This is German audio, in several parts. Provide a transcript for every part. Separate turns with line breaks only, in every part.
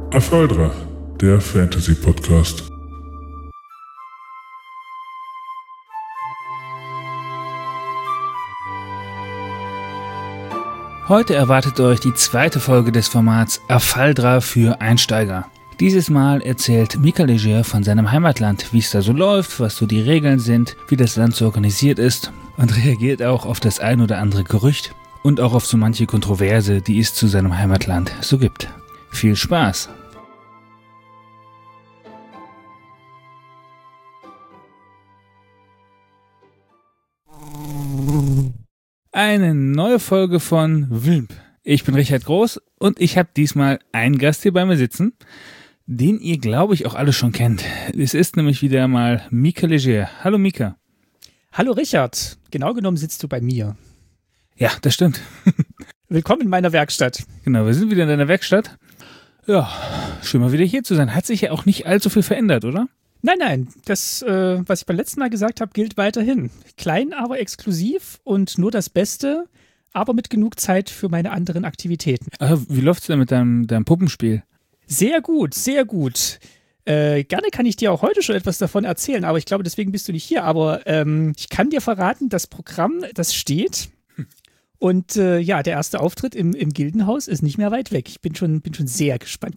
Afaldra, der Fantasy-Podcast.
Heute erwartet euch die zweite Folge des Formats Afaldra für Einsteiger. Dieses Mal erzählt Mika Leger von seinem Heimatland, wie es da so läuft, was so die Regeln sind, wie das Land so organisiert ist und reagiert auch auf das ein oder andere Gerücht und auch auf so manche Kontroverse, die es zu seinem Heimatland so gibt. Viel Spaß! Eine neue Folge von Wimp. Ich bin Richard Groß und ich habe diesmal einen Gast hier bei mir sitzen, den ihr, glaube ich, auch alle schon kennt. Es ist nämlich wieder mal Mika Leger. Hallo Mika.
Hallo Richard. Genau genommen sitzt du bei mir.
Ja, das stimmt.
Willkommen in meiner Werkstatt.
Genau, wir sind wieder in deiner Werkstatt. Ja, schön mal wieder hier zu sein. Hat sich ja auch nicht allzu viel verändert, oder?
Nein, das, was ich beim letzten Mal gesagt habe, gilt weiterhin. Klein, aber exklusiv und nur das Beste, aber mit genug Zeit für meine anderen Aktivitäten.
Also, wie läuft's denn mit deinem Puppenspiel?
Sehr gut, sehr gut. Gerne kann ich dir auch heute schon etwas davon erzählen, aber ich glaube, deswegen bist du nicht hier. Aber ich kann dir verraten, das Programm, das steht. Und ja, der erste Auftritt im Gildenhaus ist nicht mehr weit weg. Ich bin schon sehr gespannt,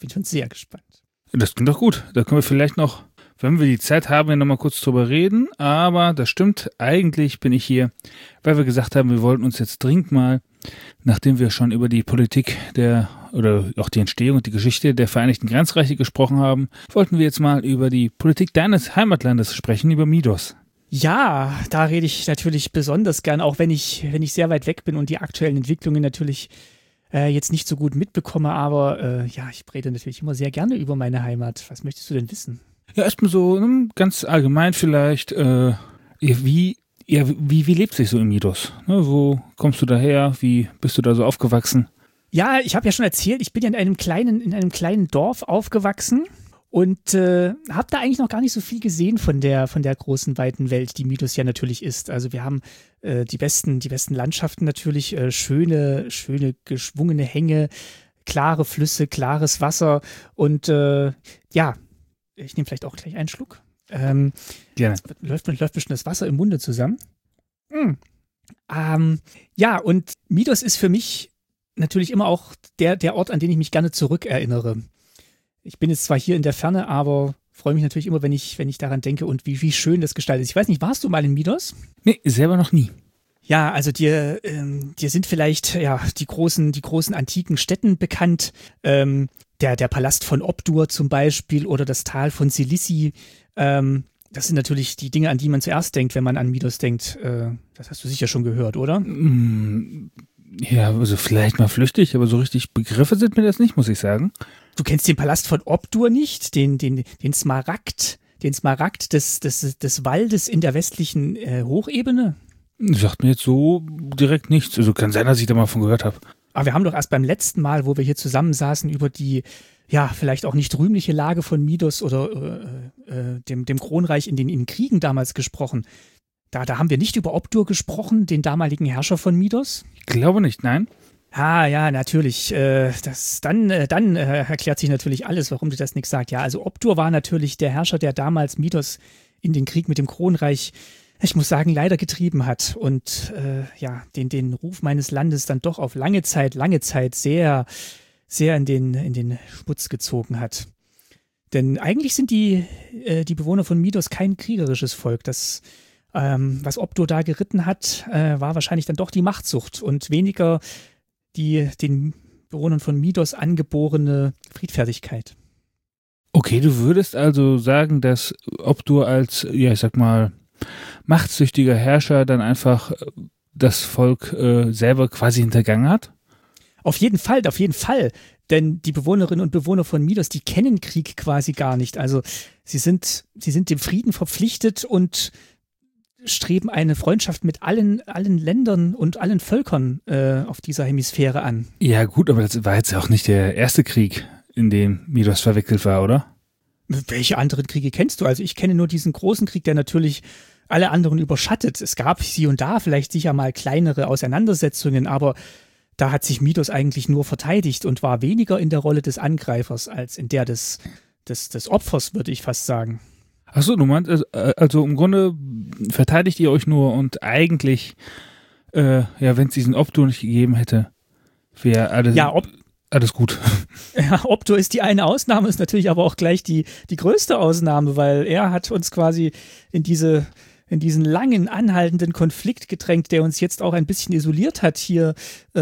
Das klingt doch gut. Da können wir vielleicht noch, wenn wir die Zeit haben, noch mal kurz drüber reden. Aber das stimmt, eigentlich bin ich hier, weil wir gesagt haben, wir wollten uns jetzt dringend mal, nachdem wir schon über die Politik oder auch die Entstehung und die Geschichte der Vereinigten Grenzreiche gesprochen haben, wollten wir jetzt mal über die Politik deines Heimatlandes sprechen, über Midos.
Ja, da rede ich natürlich besonders gern, auch wenn ich sehr weit weg bin und die aktuellen Entwicklungen natürlich jetzt nicht so gut mitbekomme, aber ja, ich rede natürlich immer sehr gerne über meine Heimat. Was möchtest du denn wissen?
Ja, erstmal so ganz allgemein vielleicht, wie lebt sich so in Midos? Ne, wo kommst du daher? Wie bist du da so aufgewachsen?
Ja, ich habe ja schon erzählt, ich bin ja in einem kleinen Dorf aufgewachsen und habe da eigentlich noch gar nicht so viel gesehen von der großen, weiten Welt, die Midos ja natürlich ist. Also wir haben die besten Landschaften natürlich, schöne, geschwungene Hänge, klare Flüsse, klares Wasser und ja, ich nehme vielleicht auch gleich einen Schluck.
Gerne.
Läuft mir schon das Wasser im Munde zusammen. Ja, und Midos ist für mich natürlich immer auch der Ort, an den ich mich gerne zurückerinnere. Ich bin jetzt zwar hier in der Ferne, aber freue mich natürlich immer, wenn ich daran denke und wie schön das gestaltet ist. Ich weiß nicht, warst du mal in Midos?
Nee, selber noch nie.
Ja, also dir sind vielleicht ja die großen antiken Städten bekannt. Der Palast von Obdur zum Beispiel oder das Tal von Cilici. Das sind natürlich die Dinge, an die man zuerst denkt, wenn man an Midos denkt. Das hast du sicher schon gehört, oder?
Ja, also vielleicht mal flüchtig, aber so richtig Begriffe sind mir das nicht, muss ich sagen.
Du kennst den Palast von Obdur nicht? Den Smaragd des Waldes in der westlichen Hochebene?
Sagt mir jetzt so direkt nichts. Also kann sein, dass ich da mal von gehört habe.
Aber wir haben doch erst beim letzten Mal, wo wir hier zusammensaßen, über die, ja, vielleicht auch nicht rühmliche Lage von Midos oder dem Kronreich in den Kriegen damals gesprochen. Da haben wir nicht über Obdur gesprochen, den damaligen Herrscher von Midos?
Ich glaube nicht, nein.
Ah, ja, natürlich. Dann erklärt sich natürlich alles, warum dir das nichts sagt. Ja, also Obdur war natürlich der Herrscher, der damals Midos in den Krieg mit dem Kronreich, ich muss sagen, leider getrieben hat und ja, den Ruf meines Landes dann doch auf lange Zeit sehr, sehr in den Schmutz gezogen hat. Denn eigentlich sind die Bewohner von Midos kein kriegerisches Volk. Das, was Obdur da geritten hat, war wahrscheinlich dann doch die Machtsucht und weniger die den Bewohnern von Midos angeborene Friedfertigkeit.
Okay, du würdest also sagen, dass Obdur als, ja, ich sag mal, machtsüchtiger Herrscher dann einfach das Volk selber quasi hintergangen hat?
Auf jeden Fall. Denn die Bewohnerinnen und Bewohner von Midos, die kennen Krieg quasi gar nicht. Also sie sind dem Frieden verpflichtet und streben eine Freundschaft mit allen Ländern und allen Völkern auf dieser Hemisphäre an.
Ja gut, aber das war jetzt auch nicht der erste Krieg, in dem Midos verwickelt war, oder?
Welche anderen Kriege kennst du? Also ich kenne nur diesen großen Krieg, der natürlich alle anderen überschattet. Es gab hier und da vielleicht sicher mal kleinere Auseinandersetzungen, aber da hat sich Midos eigentlich nur verteidigt und war weniger in der Rolle des Angreifers als in der des Opfers, würde ich fast sagen.
Achso, du meinst, also im Grunde verteidigt ihr euch nur und eigentlich, wenn es diesen Optor nicht gegeben hätte, wäre alles gut.
Ja, Optor ist die eine Ausnahme, ist natürlich aber auch gleich die größte Ausnahme, weil er hat uns quasi in diesen langen, anhaltenden Konflikt gedrängt, der uns jetzt auch ein bisschen isoliert hat hier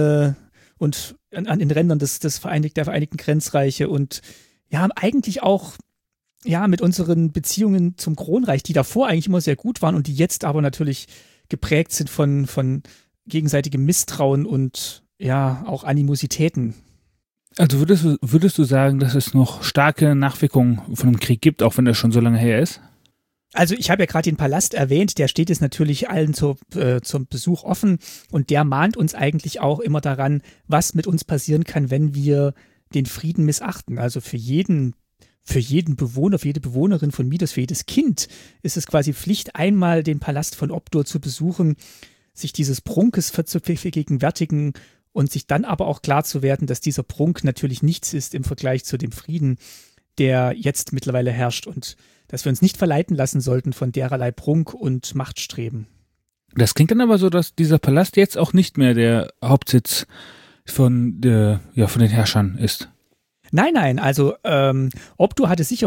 und an den Rändern der Vereinigten Grenzreiche und ja, eigentlich auch mit unseren Beziehungen zum Kronreich, die davor eigentlich immer sehr gut waren und die jetzt aber natürlich geprägt sind von gegenseitigem Misstrauen und ja, auch Animositäten.
Also würdest du sagen, dass es noch starke Nachwirkungen von dem Krieg gibt, auch wenn das schon so lange her ist?
Also ich habe ja gerade den Palast erwähnt, der steht jetzt natürlich allen zum Besuch offen und der mahnt uns eigentlich auch immer daran, was mit uns passieren kann, wenn wir den Frieden missachten. Also für jeden Bewohner, für jede Bewohnerin von Midos, für jedes Kind ist es quasi Pflicht, einmal den Palast von Optor zu besuchen, sich dieses Prunkes zu vergegenwärtigen und sich dann aber auch klar zu werden, dass dieser Prunk natürlich nichts ist im Vergleich zu dem Frieden, der jetzt mittlerweile herrscht und dass wir uns nicht verleiten lassen sollten von dererlei Prunk und Machtstreben.
Das klingt dann aber so, dass dieser Palast jetzt auch nicht mehr der Hauptsitz von den Herrschern ist.
Nein, also Optor hatte sicher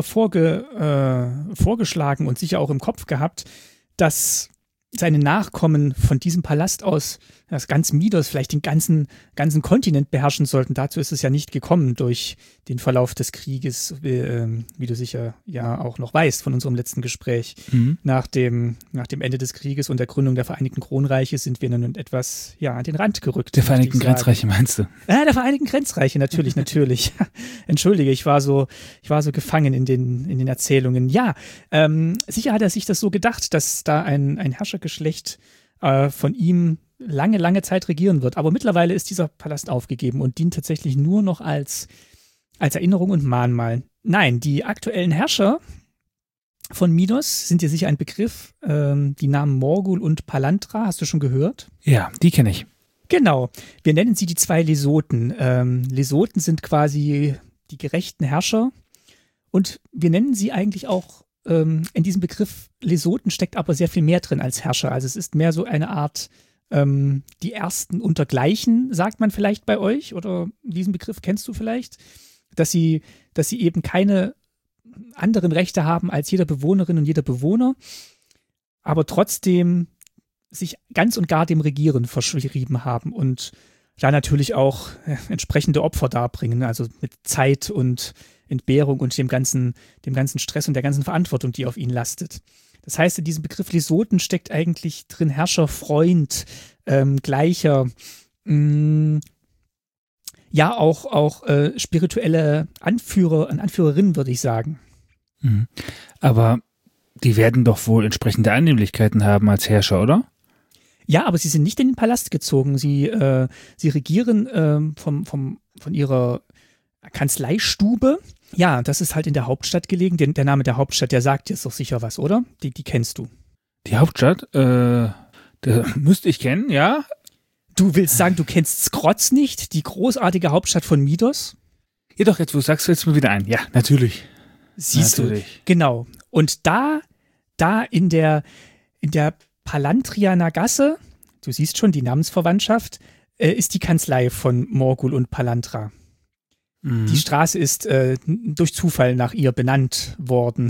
vorgeschlagen und sicher auch im Kopf gehabt, dass seine Nachkommen von diesem Palast aus das ganz Midos, vielleicht den ganzen Kontinent beherrschen sollten. Dazu ist es ja nicht gekommen durch den Verlauf des Krieges, wie du sicher ja auch noch weißt von unserem letzten Gespräch. Mhm. Nach dem Ende des Krieges und der Gründung der Vereinigten Kronreiche sind wir nun etwas an den Rand gerückt.
Der Vereinigten Grenzreiche meinst du?
Ja, der Vereinigten Grenzreiche, natürlich. Entschuldige, ich war so gefangen in den Erzählungen. Ja, sicher hat er sich das so gedacht, dass da ein Herrschergeschlecht von ihm lange Zeit regieren wird. Aber mittlerweile ist dieser Palast aufgegeben und dient tatsächlich nur noch als Erinnerung und Mahnmal. Nein, die aktuellen Herrscher von Midos sind dir sicher ein Begriff. Die Namen Morgul und Palantra, hast du schon gehört?
Ja, die kenne ich.
Genau. Wir nennen sie die zwei Lesoten. Lesoten sind quasi die gerechten Herrscher und wir nennen sie eigentlich auch in diesem Begriff Lesoten steckt aber sehr viel mehr drin als Herrscher. Also es ist mehr so eine Art die ersten untergleichen, sagt man vielleicht bei euch, oder diesen Begriff kennst du vielleicht, dass sie eben keine anderen Rechte haben als jeder Bewohnerin und jeder Bewohner, aber trotzdem sich ganz und gar dem Regieren verschrieben haben und da natürlich auch entsprechende Opfer darbringen, also mit Zeit und Entbehrung und dem ganzen Stress und der ganzen Verantwortung, die auf ihnen lastet. Das heißt, in diesem Begriff Lesoten steckt eigentlich drin Herrscher, Freund, Gleicher, auch spirituelle Anführer und Anführerinnen, würde ich sagen.
Mhm. Aber die werden doch wohl entsprechende Annehmlichkeiten haben als Herrscher, oder?
Ja, aber sie sind nicht in den Palast gezogen. Sie regieren von ihrer Kanzleistube. Ja, das ist halt in der Hauptstadt gelegen. Der Name der Hauptstadt, der sagt jetzt doch sicher was, oder? Die kennst du.
Die Hauptstadt? Müsste ich kennen, ja.
Du willst sagen, du kennst Skroz nicht? Die großartige Hauptstadt von Midos?
Ja doch, jetzt wo du sagst, fällt es mir wieder ein. Ja, natürlich.
Siehst du, genau. Und da in der Palantrianer Gasse, du siehst schon die Namensverwandtschaft, ist die Kanzlei von Morgul und Palantra. Mhm. Die Straße ist durch Zufall nach ihr benannt worden.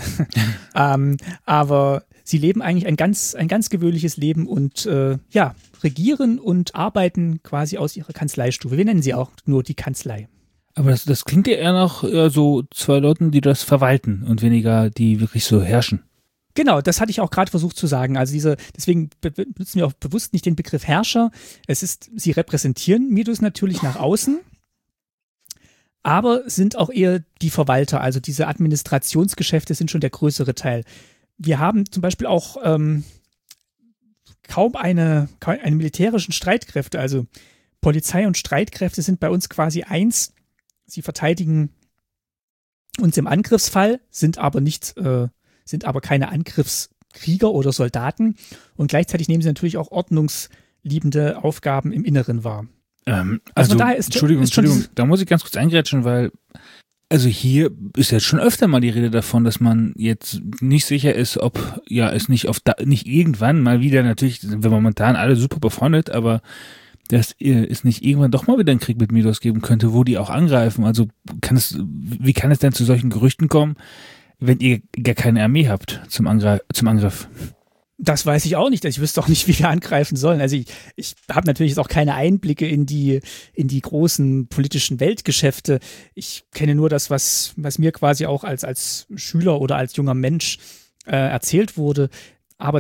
Aber sie leben eigentlich ein ganz gewöhnlich Leben und regieren und arbeiten quasi aus ihrer Kanzleistube. Wir nennen sie auch nur die Kanzlei.
Aber das klingt ja eher nach so zwei Leuten, die das verwalten und weniger die wirklich so herrschen.
Genau, das hatte ich auch gerade versucht zu sagen. Also deswegen benutzen wir auch bewusst nicht den Begriff Herrscher. Sie repräsentieren Midos natürlich nach außen, aber sind auch eher die Verwalter. Also diese Administrationsgeschäfte sind schon der größere Teil. Wir haben zum Beispiel auch kaum eine militärischen Streitkräfte. Also Polizei und Streitkräfte sind bei uns quasi eins. Sie verteidigen uns im Angriffsfall, sind aber keine Angriffskrieger oder Soldaten und gleichzeitig nehmen sie natürlich auch ordnungsliebende Aufgaben im Inneren wahr.
Also
von daher
Entschuldigung, da muss ich ganz kurz eingrätschen, weil also hier ist jetzt schon öfter mal die Rede davon, dass man jetzt nicht sicher ist, ob ja es nicht nicht irgendwann mal wieder, natürlich sind wir momentan alle super befreundet, aber dass es nicht irgendwann doch mal wieder einen Krieg mit Midos geben könnte, wo die auch angreifen. Also wie kann es denn zu solchen Gerüchten kommen, wenn ihr gar keine Armee habt zum Angriff?
Das weiß ich auch nicht. Ich wüsste auch nicht, wie wir angreifen sollen. Also ich habe natürlich jetzt auch keine Einblicke in die großen politischen Weltgeschäfte. Ich kenne nur das, was mir quasi auch als Schüler oder als junger Mensch erzählt wurde. Aber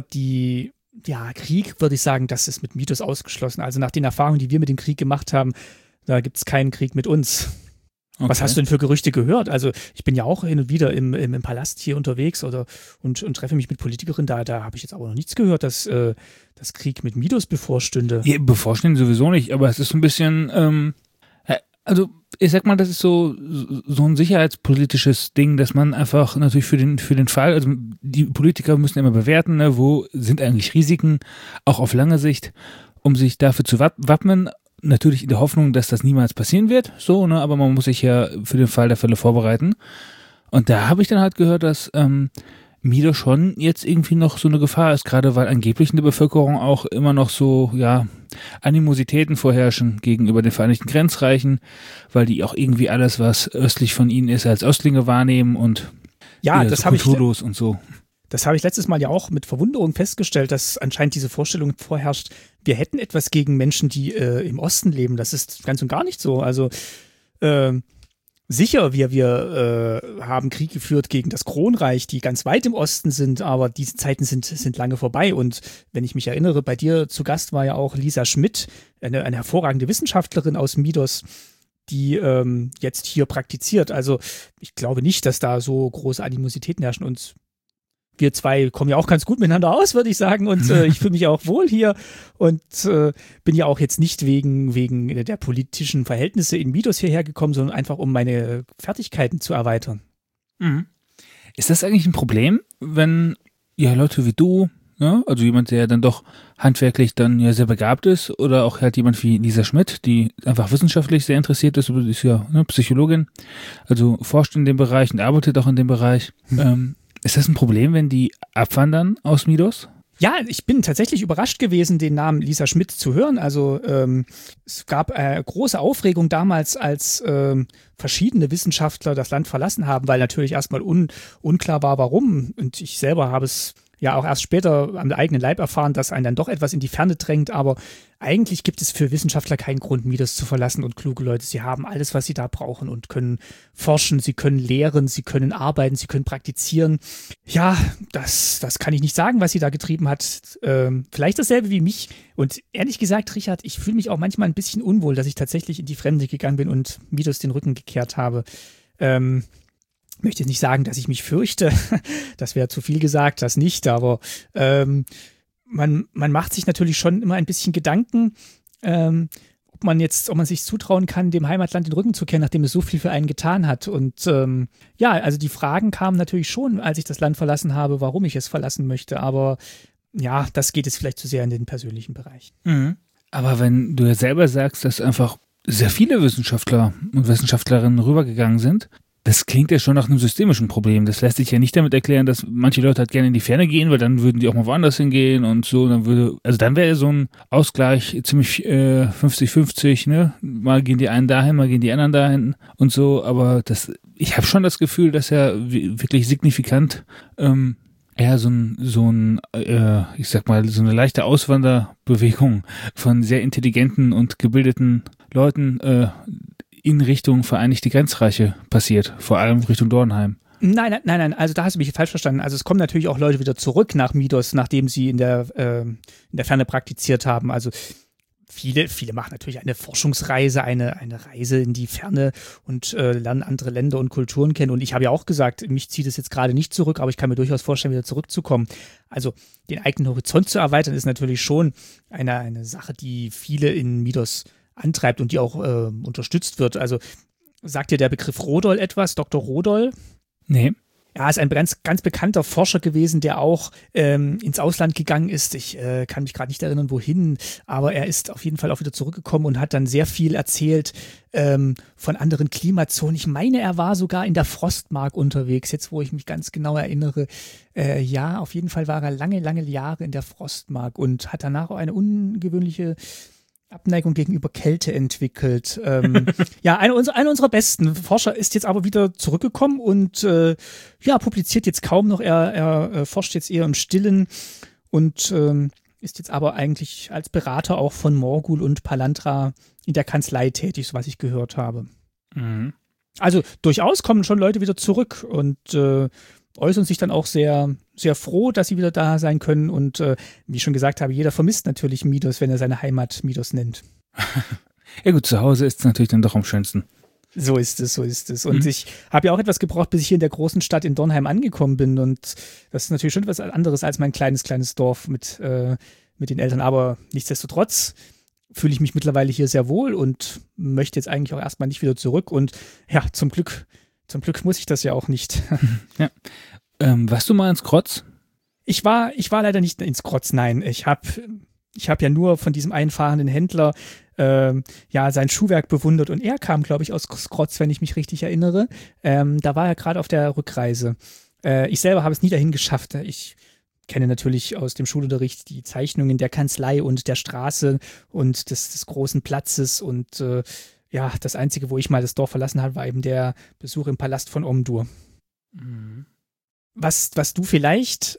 Krieg, würde ich sagen, das ist mit Midos ausgeschlossen. Also nach den Erfahrungen, die wir mit dem Krieg gemacht haben, da gibt es keinen Krieg mit uns. Okay. Was hast du denn für Gerüchte gehört? Also ich bin ja auch hin und wieder im Palast hier unterwegs und treffe mich mit Politikerinnen. Da habe ich jetzt aber noch nichts gehört, dass das Krieg mit Midos bevorstünde.
Ja, bevorstehen sowieso nicht, aber es ist so ein bisschen, also ich sag mal, das ist so ein sicherheitspolitisches Ding, dass man einfach natürlich für den Fall, also die Politiker müssen immer bewerten, ne, wo sind eigentlich Risiken, auch auf lange Sicht, um sich dafür zu wappnen. Natürlich in der Hoffnung, dass das niemals passieren wird, so, ne, aber man muss sich ja für den Fall der Fälle vorbereiten. Und da habe ich dann halt gehört, dass Midos schon jetzt irgendwie noch so eine Gefahr ist, gerade weil angeblich in der Bevölkerung auch immer noch so, ja, Animositäten vorherrschen gegenüber den Vereinigten Grenzreichen, weil die auch irgendwie alles, was östlich von ihnen ist, als Ostlinge wahrnehmen und
das
so kulturlos und so.
Das habe ich letztes Mal ja auch mit Verwunderung festgestellt, dass anscheinend diese Vorstellung vorherrscht, wir hätten etwas gegen Menschen, die im Osten leben. Das ist ganz und gar nicht so. Also sicher, wir haben Krieg geführt gegen das Kronreich, die ganz weit im Osten sind, aber diese Zeiten sind lange vorbei. Und wenn ich mich erinnere, bei dir zu Gast war ja auch Lisa Schmidt, eine hervorragende Wissenschaftlerin aus Midos, die jetzt hier praktiziert. Also ich glaube nicht, dass da so große Animositäten herrschen. Und wir zwei kommen ja auch ganz gut miteinander aus, würde ich sagen. Und ich fühle mich auch wohl hier und bin ja auch jetzt nicht wegen der politischen Verhältnisse in Midos hierher gekommen, sondern einfach, um meine Fertigkeiten zu erweitern.
Mhm. Ist das eigentlich ein Problem, wenn ja Leute wie du, ja, also jemand, der dann doch handwerklich dann ja sehr begabt ist, oder auch halt jemand wie Lisa Schmidt, die einfach wissenschaftlich sehr interessiert ist ja Psychologin, also forscht in dem Bereich und arbeitet auch in dem Bereich. Ist das ein Problem, wenn die abwandern aus Midos?
Ja, ich bin tatsächlich überrascht gewesen, den Namen Lisa Schmidt zu hören. Also es gab große Aufregung damals, als verschiedene Wissenschaftler das Land verlassen haben, weil natürlich erstmal unklar war, warum. Und ich selber habe es ja auch erst später am eigenen Leib erfahren, dass einen dann doch etwas in die Ferne drängt. Aber eigentlich gibt es für Wissenschaftler keinen Grund, Midos zu verlassen. Und kluge Leute, sie haben alles, was sie da brauchen und können forschen, sie können lehren, sie können arbeiten, sie können praktizieren. Ja, das kann ich nicht sagen, was sie da getrieben hat. Vielleicht dasselbe wie mich. Und ehrlich gesagt, Richard, ich fühle mich auch manchmal ein bisschen unwohl, dass ich tatsächlich in die Fremde gegangen bin und Midos den Rücken gekehrt habe. Ich möchte jetzt nicht sagen, dass ich mich fürchte, das wäre zu viel gesagt, das nicht, aber man macht sich natürlich schon immer ein bisschen Gedanken, ob man sich zutrauen kann, dem Heimatland den Rücken zu kehren, nachdem es so viel für einen getan hat. Und also die Fragen kamen natürlich schon, als ich das Land verlassen habe, warum ich es verlassen möchte, aber ja, das geht jetzt vielleicht zu sehr in den persönlichen Bereich.
Mhm. Aber wenn du ja selber sagst, dass einfach sehr viele Wissenschaftler und Wissenschaftlerinnen rübergegangen sind, das klingt ja schon nach einem systemischen Problem. Das lässt sich ja nicht damit erklären, dass manche Leute halt gerne in die Ferne gehen, weil dann würden die auch mal woanders hingehen und so. Dann wäre ja so ein Ausgleich ziemlich 50-50, ne? Mal gehen die einen dahin, mal gehen die anderen dahin und so. Aber ich habe schon das Gefühl, dass ja wirklich signifikant ich sag mal, so eine leichte Auswanderbewegung von sehr intelligenten und gebildeten Leuten in Richtung Vereinigte Grenzreiche passiert, vor allem Richtung Dornheim.
Nein, also da hast du mich falsch verstanden. Also es kommen natürlich auch Leute wieder zurück nach Midos, nachdem sie in der Ferne praktiziert haben. Also viele machen natürlich eine Forschungsreise, eine Reise in die Ferne und lernen andere Länder und Kulturen kennen. Und ich habe ja auch gesagt, mich zieht es jetzt gerade nicht zurück, aber ich kann mir durchaus vorstellen, wieder zurückzukommen. Also den eigenen Horizont zu erweitern, ist natürlich schon eine Sache, die viele in Midos antreibt und die auch unterstützt wird. Also sagt dir der Begriff Rodol etwas, Dr. Rodol?
Nee.
Ja, ist ein ganz, ganz bekannter Forscher gewesen, der auch ins Ausland gegangen ist. Ich kann mich gerade nicht erinnern, wohin, aber er ist auf jeden Fall auch wieder zurückgekommen und hat dann sehr viel erzählt von anderen Klimazonen. Ich meine, er war sogar in der Frostmark unterwegs, jetzt wo ich mich ganz genau erinnere. Ja, auf jeden Fall war er lange, lange Jahre in der Frostmark und hat danach auch eine ungewöhnliche Abneigung gegenüber Kälte entwickelt. Ja, einer unserer besten Forscher ist jetzt aber wieder zurückgekommen und publiziert jetzt kaum noch. Er forscht jetzt eher im Stillen und ist jetzt aber eigentlich als Berater auch von Morgul und Palantra in der Kanzlei tätig, so was ich gehört habe.
Mhm.
Also durchaus kommen schon Leute wieder zurück und äußern sich dann auch sehr, sehr froh, dass sie wieder da sein können. Und wie ich schon gesagt habe, jeder vermisst natürlich Midos, wenn er seine Heimat Midos nennt.
Ja gut, zu Hause ist es natürlich dann doch am schönsten.
So ist es, so ist es. Und ich habe ja auch etwas gebraucht, bis ich hier in der großen Stadt in Dornheim angekommen bin. Und das ist natürlich schon etwas anderes als mein kleines Dorf mit den Eltern. Aber nichtsdestotrotz fühle ich mich mittlerweile hier sehr wohl und möchte jetzt eigentlich auch erstmal nicht wieder zurück. Und ja, zum Glück muss ich das ja auch nicht.
Ja. Warst du mal ins Krotz?
Ich war leider nicht ins Krotz, nein. Ich hab ja nur von diesem einfahrenden Händler sein Schuhwerk bewundert und er kam, glaube ich, aus Krotz, wenn ich mich richtig erinnere. Da war er gerade auf der Rückreise. Ich selber habe es nie dahin geschafft. Ich kenne natürlich aus dem Schulunterricht die Zeichnungen der Kanzlei und der Straße und des großen Platzes und das Einzige, wo ich mal das Dorf verlassen habe, war eben der Besuch im Palast von Omdur.
Mhm.
Was du vielleicht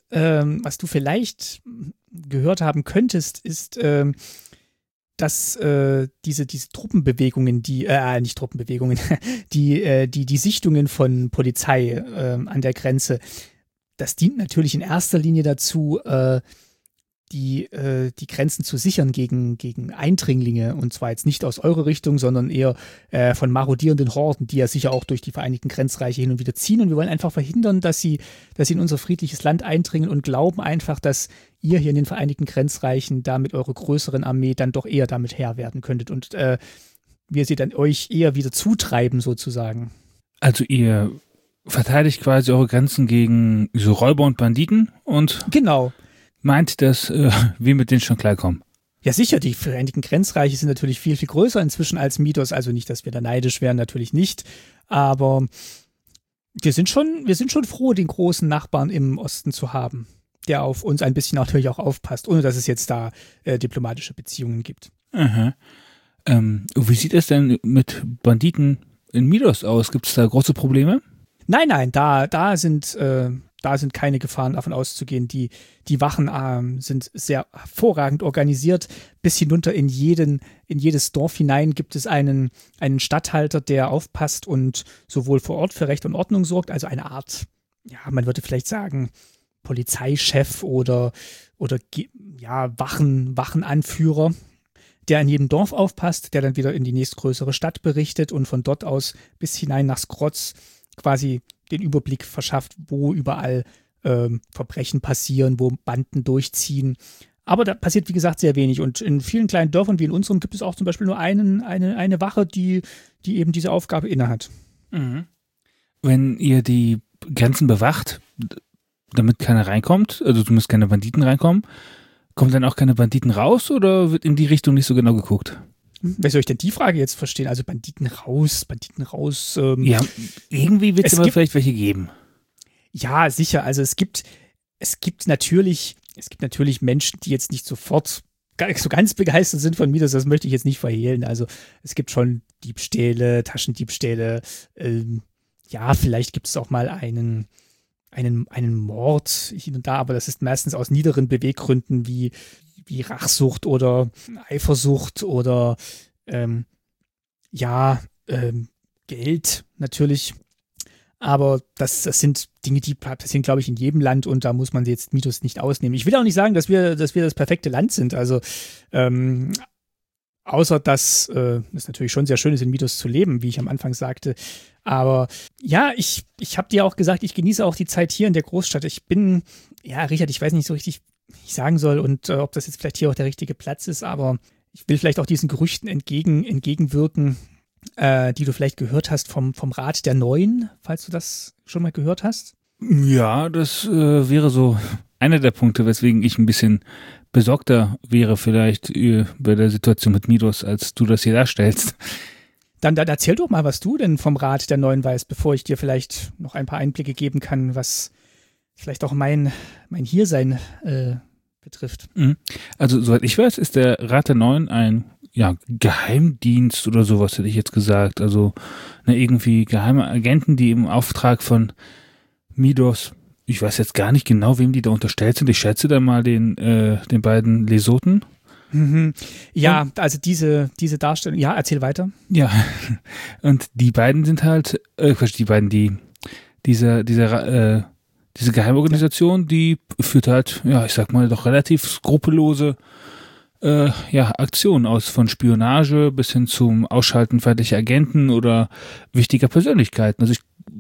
gehört haben könntest, ist, dass diese Truppenbewegungen, nicht Truppenbewegungen, die Sichtungen von Polizei an der Grenze, das dient natürlich in erster Linie dazu, die Grenzen zu sichern gegen Eindringlinge, und zwar jetzt nicht aus eurer Richtung, sondern eher von marodierenden Horden, die ja sicher auch durch die Vereinigten Grenzreiche hin und wieder ziehen, und wir wollen einfach verhindern, dass sie in unser friedliches Land eindringen und glauben einfach, dass ihr hier in den Vereinigten Grenzreichen da mit eurer größeren Armee dann doch eher damit Herr werden könntet und wir sie dann euch eher wieder zutreiben sozusagen.
Also ihr verteidigt quasi eure Grenzen gegen so Räuber und Banditen und
Genau.
meint, dass wir mit denen schon klarkommen.
Ja, sicher, die Vereinigten Grenzreiche sind natürlich viel, viel größer inzwischen als Midos, also nicht, dass wir da neidisch wären, natürlich nicht, aber wir sind schon froh, den großen Nachbarn im Osten zu haben, der auf uns ein bisschen natürlich auch aufpasst, ohne dass es jetzt da diplomatische Beziehungen gibt.
Aha. Wie sieht es denn mit Banditen in Midos aus? Gibt es da große Probleme?
Nein, da sind keine Gefahren davon auszugehen. Die Wachen sind sehr hervorragend organisiert. Bis hinunter in jedes Dorf hinein gibt es einen Statthalter, der aufpasst und sowohl vor Ort für Recht und Ordnung sorgt, also eine Art, ja, man würde vielleicht sagen, Polizeichef oder Wachenanführer, der in jedem Dorf aufpasst, der dann wieder in die nächstgrößere Stadt berichtet und von dort aus bis hinein nach Skrotz quasi den Überblick verschafft, wo überall Verbrechen passieren, wo Banden durchziehen. Aber da passiert, wie gesagt, sehr wenig. Und in vielen kleinen Dörfern wie in unserem gibt es auch zum Beispiel nur eine Wache, die eben diese Aufgabe innehat.
Mhm. Wenn ihr die Grenzen bewacht, damit keiner reinkommt, also zumindest keine Banditen reinkommen, kommen dann auch keine Banditen raus oder wird in die Richtung nicht so genau geguckt?
Wie soll ich denn die Frage jetzt verstehen? Also Banditen raus.
Ja, irgendwie wird es aber vielleicht welche geben.
Ja, sicher. Also es gibt natürlich Menschen, die jetzt nicht sofort so ganz begeistert sind von Midos. Das möchte ich jetzt nicht verhehlen. Also es gibt schon Diebstähle, Taschendiebstähle. Vielleicht gibt es auch mal einen Mord hin und da, aber das ist meistens aus niederen Beweggründen wie Rachsucht oder Eifersucht oder Geld natürlich. Aber das sind Dinge, die passieren, glaube ich, in jedem Land und da muss man jetzt Midos nicht ausnehmen. Ich will auch nicht sagen, dass wir das perfekte Land sind. Also außer dass es natürlich schon sehr schön ist, in Midos zu leben, wie ich am Anfang sagte. Aber ja, ich habe dir auch gesagt, ich genieße auch die Zeit hier in der Großstadt. Richard, ich weiß nicht so richtig, wie ich sagen soll und ob das jetzt vielleicht hier auch der richtige Platz ist, aber ich will vielleicht auch diesen Gerüchten entgegenwirken, die du vielleicht gehört hast vom Rat der Neuen, falls du das schon mal gehört hast.
Ja, das wäre so einer der Punkte, weswegen ich ein bisschen besorgter wäre vielleicht bei der Situation mit Midos, als du das hier darstellst.
Dann erzähl doch mal, was du denn vom Rat der Neuen weißt, bevor ich dir vielleicht noch ein paar Einblicke geben kann, was vielleicht auch mein Hiersein betrifft.
Also, soweit ich weiß, ist der Rat der Neuen ein Geheimdienst oder sowas, hätte ich jetzt gesagt. Also irgendwie geheime Agenten, die im Auftrag von Midos, ich weiß jetzt gar nicht genau, wem die da unterstellt sind. Ich schätze da mal den beiden Lesoten.
Mhm. Ja, also diese Darstellung, ja, erzähl weiter.
Ja, und die beiden sind halt, diese Geheimorganisation, die führt halt, ich sag mal, doch relativ skrupellose Aktionen aus, von Spionage bis hin zum Ausschalten feindlicher Agenten oder wichtiger Persönlichkeiten. Also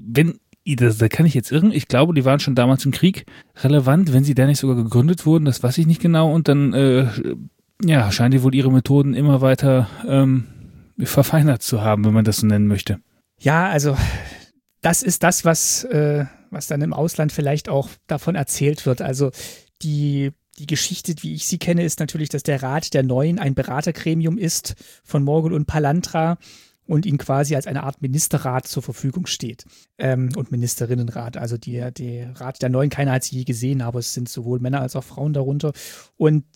da kann ich jetzt irren, ich glaube, die waren schon damals im Krieg relevant, wenn sie da nicht sogar gegründet wurden, das weiß ich nicht genau, und dann scheinen die wohl ihre Methoden immer weiter verfeinert zu haben, wenn man das so nennen möchte.
Ja, also das ist das, was dann im Ausland vielleicht auch davon erzählt wird. Also die Geschichte, wie ich sie kenne, ist natürlich, dass der Rat der Neuen ein Beratergremium ist von Morgul und Palantra und ihnen quasi als eine Art Ministerrat zur Verfügung steht. Und Ministerinnenrat. Also der Rat der Neuen, keiner hat sie je gesehen, aber es sind sowohl Männer als auch Frauen darunter. Und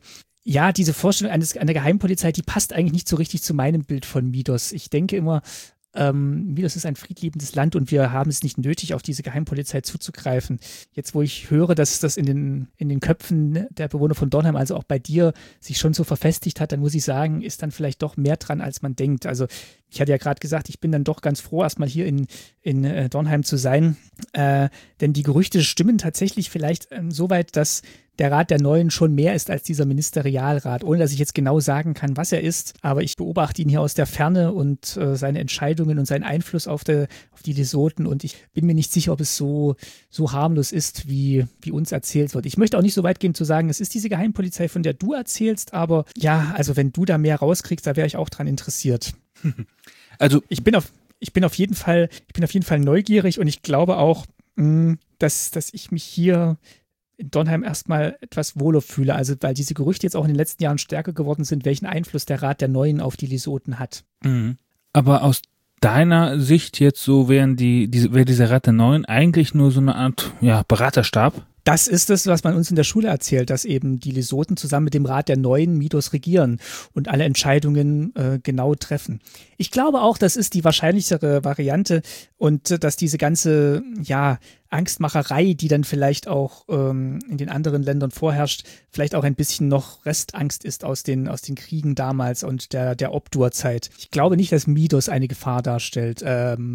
diese Vorstellung einer Geheimpolizei, die passt eigentlich nicht so richtig zu meinem Bild von Midos. Ich denke immer, Midos ist ein friedliebendes Land und wir haben es nicht nötig, auf diese Geheimpolizei zuzugreifen. Jetzt, wo ich höre, dass das in den Köpfen der Bewohner von Dornheim, also auch bei dir, sich schon so verfestigt hat, dann muss ich sagen, ist dann vielleicht doch mehr dran, als man denkt. Also ich hatte ja gerade gesagt, ich bin dann doch ganz froh, erstmal hier in Dornheim zu sein, denn die Gerüchte stimmen tatsächlich vielleicht so weit, dass der Rat der Neuen schon mehr ist als dieser Ministerialrat, ohne dass ich jetzt genau sagen kann, was er ist. Aber ich beobachte ihn hier aus der Ferne und seine Entscheidungen und seinen Einfluss auf die Lesoten. Und ich bin mir nicht sicher, ob es so harmlos ist, wie uns erzählt wird. Ich möchte auch nicht so weit gehen zu sagen, es ist diese Geheimpolizei, von der du erzählst. Aber ja, also wenn du da mehr rauskriegst, da wäre ich auch dran interessiert. Also ich bin auf jeden Fall neugierig und ich glaube auch, dass ich mich hier in Dornheim erstmal etwas wohler fühle, also weil diese Gerüchte jetzt auch in den letzten Jahren stärker geworden sind, welchen Einfluss der Rat der Neuen auf die Lesoten hat.
Mhm. Aber aus deiner Sicht jetzt so wäre dieser Rat der Neuen eigentlich nur so eine Art Beraterstab?
Das ist es, was man uns in der Schule erzählt, dass eben die Lesoten zusammen mit dem Rat der Neuen Midos regieren und alle Entscheidungen genau treffen. Ich glaube auch, das ist die wahrscheinlichere Variante und dass diese ganze Angstmacherei, die dann vielleicht auch in den anderen Ländern vorherrscht, vielleicht auch ein bisschen noch Restangst ist aus den Kriegen damals und der Obdur-Zeit. Ich glaube nicht, dass Midos eine Gefahr darstellt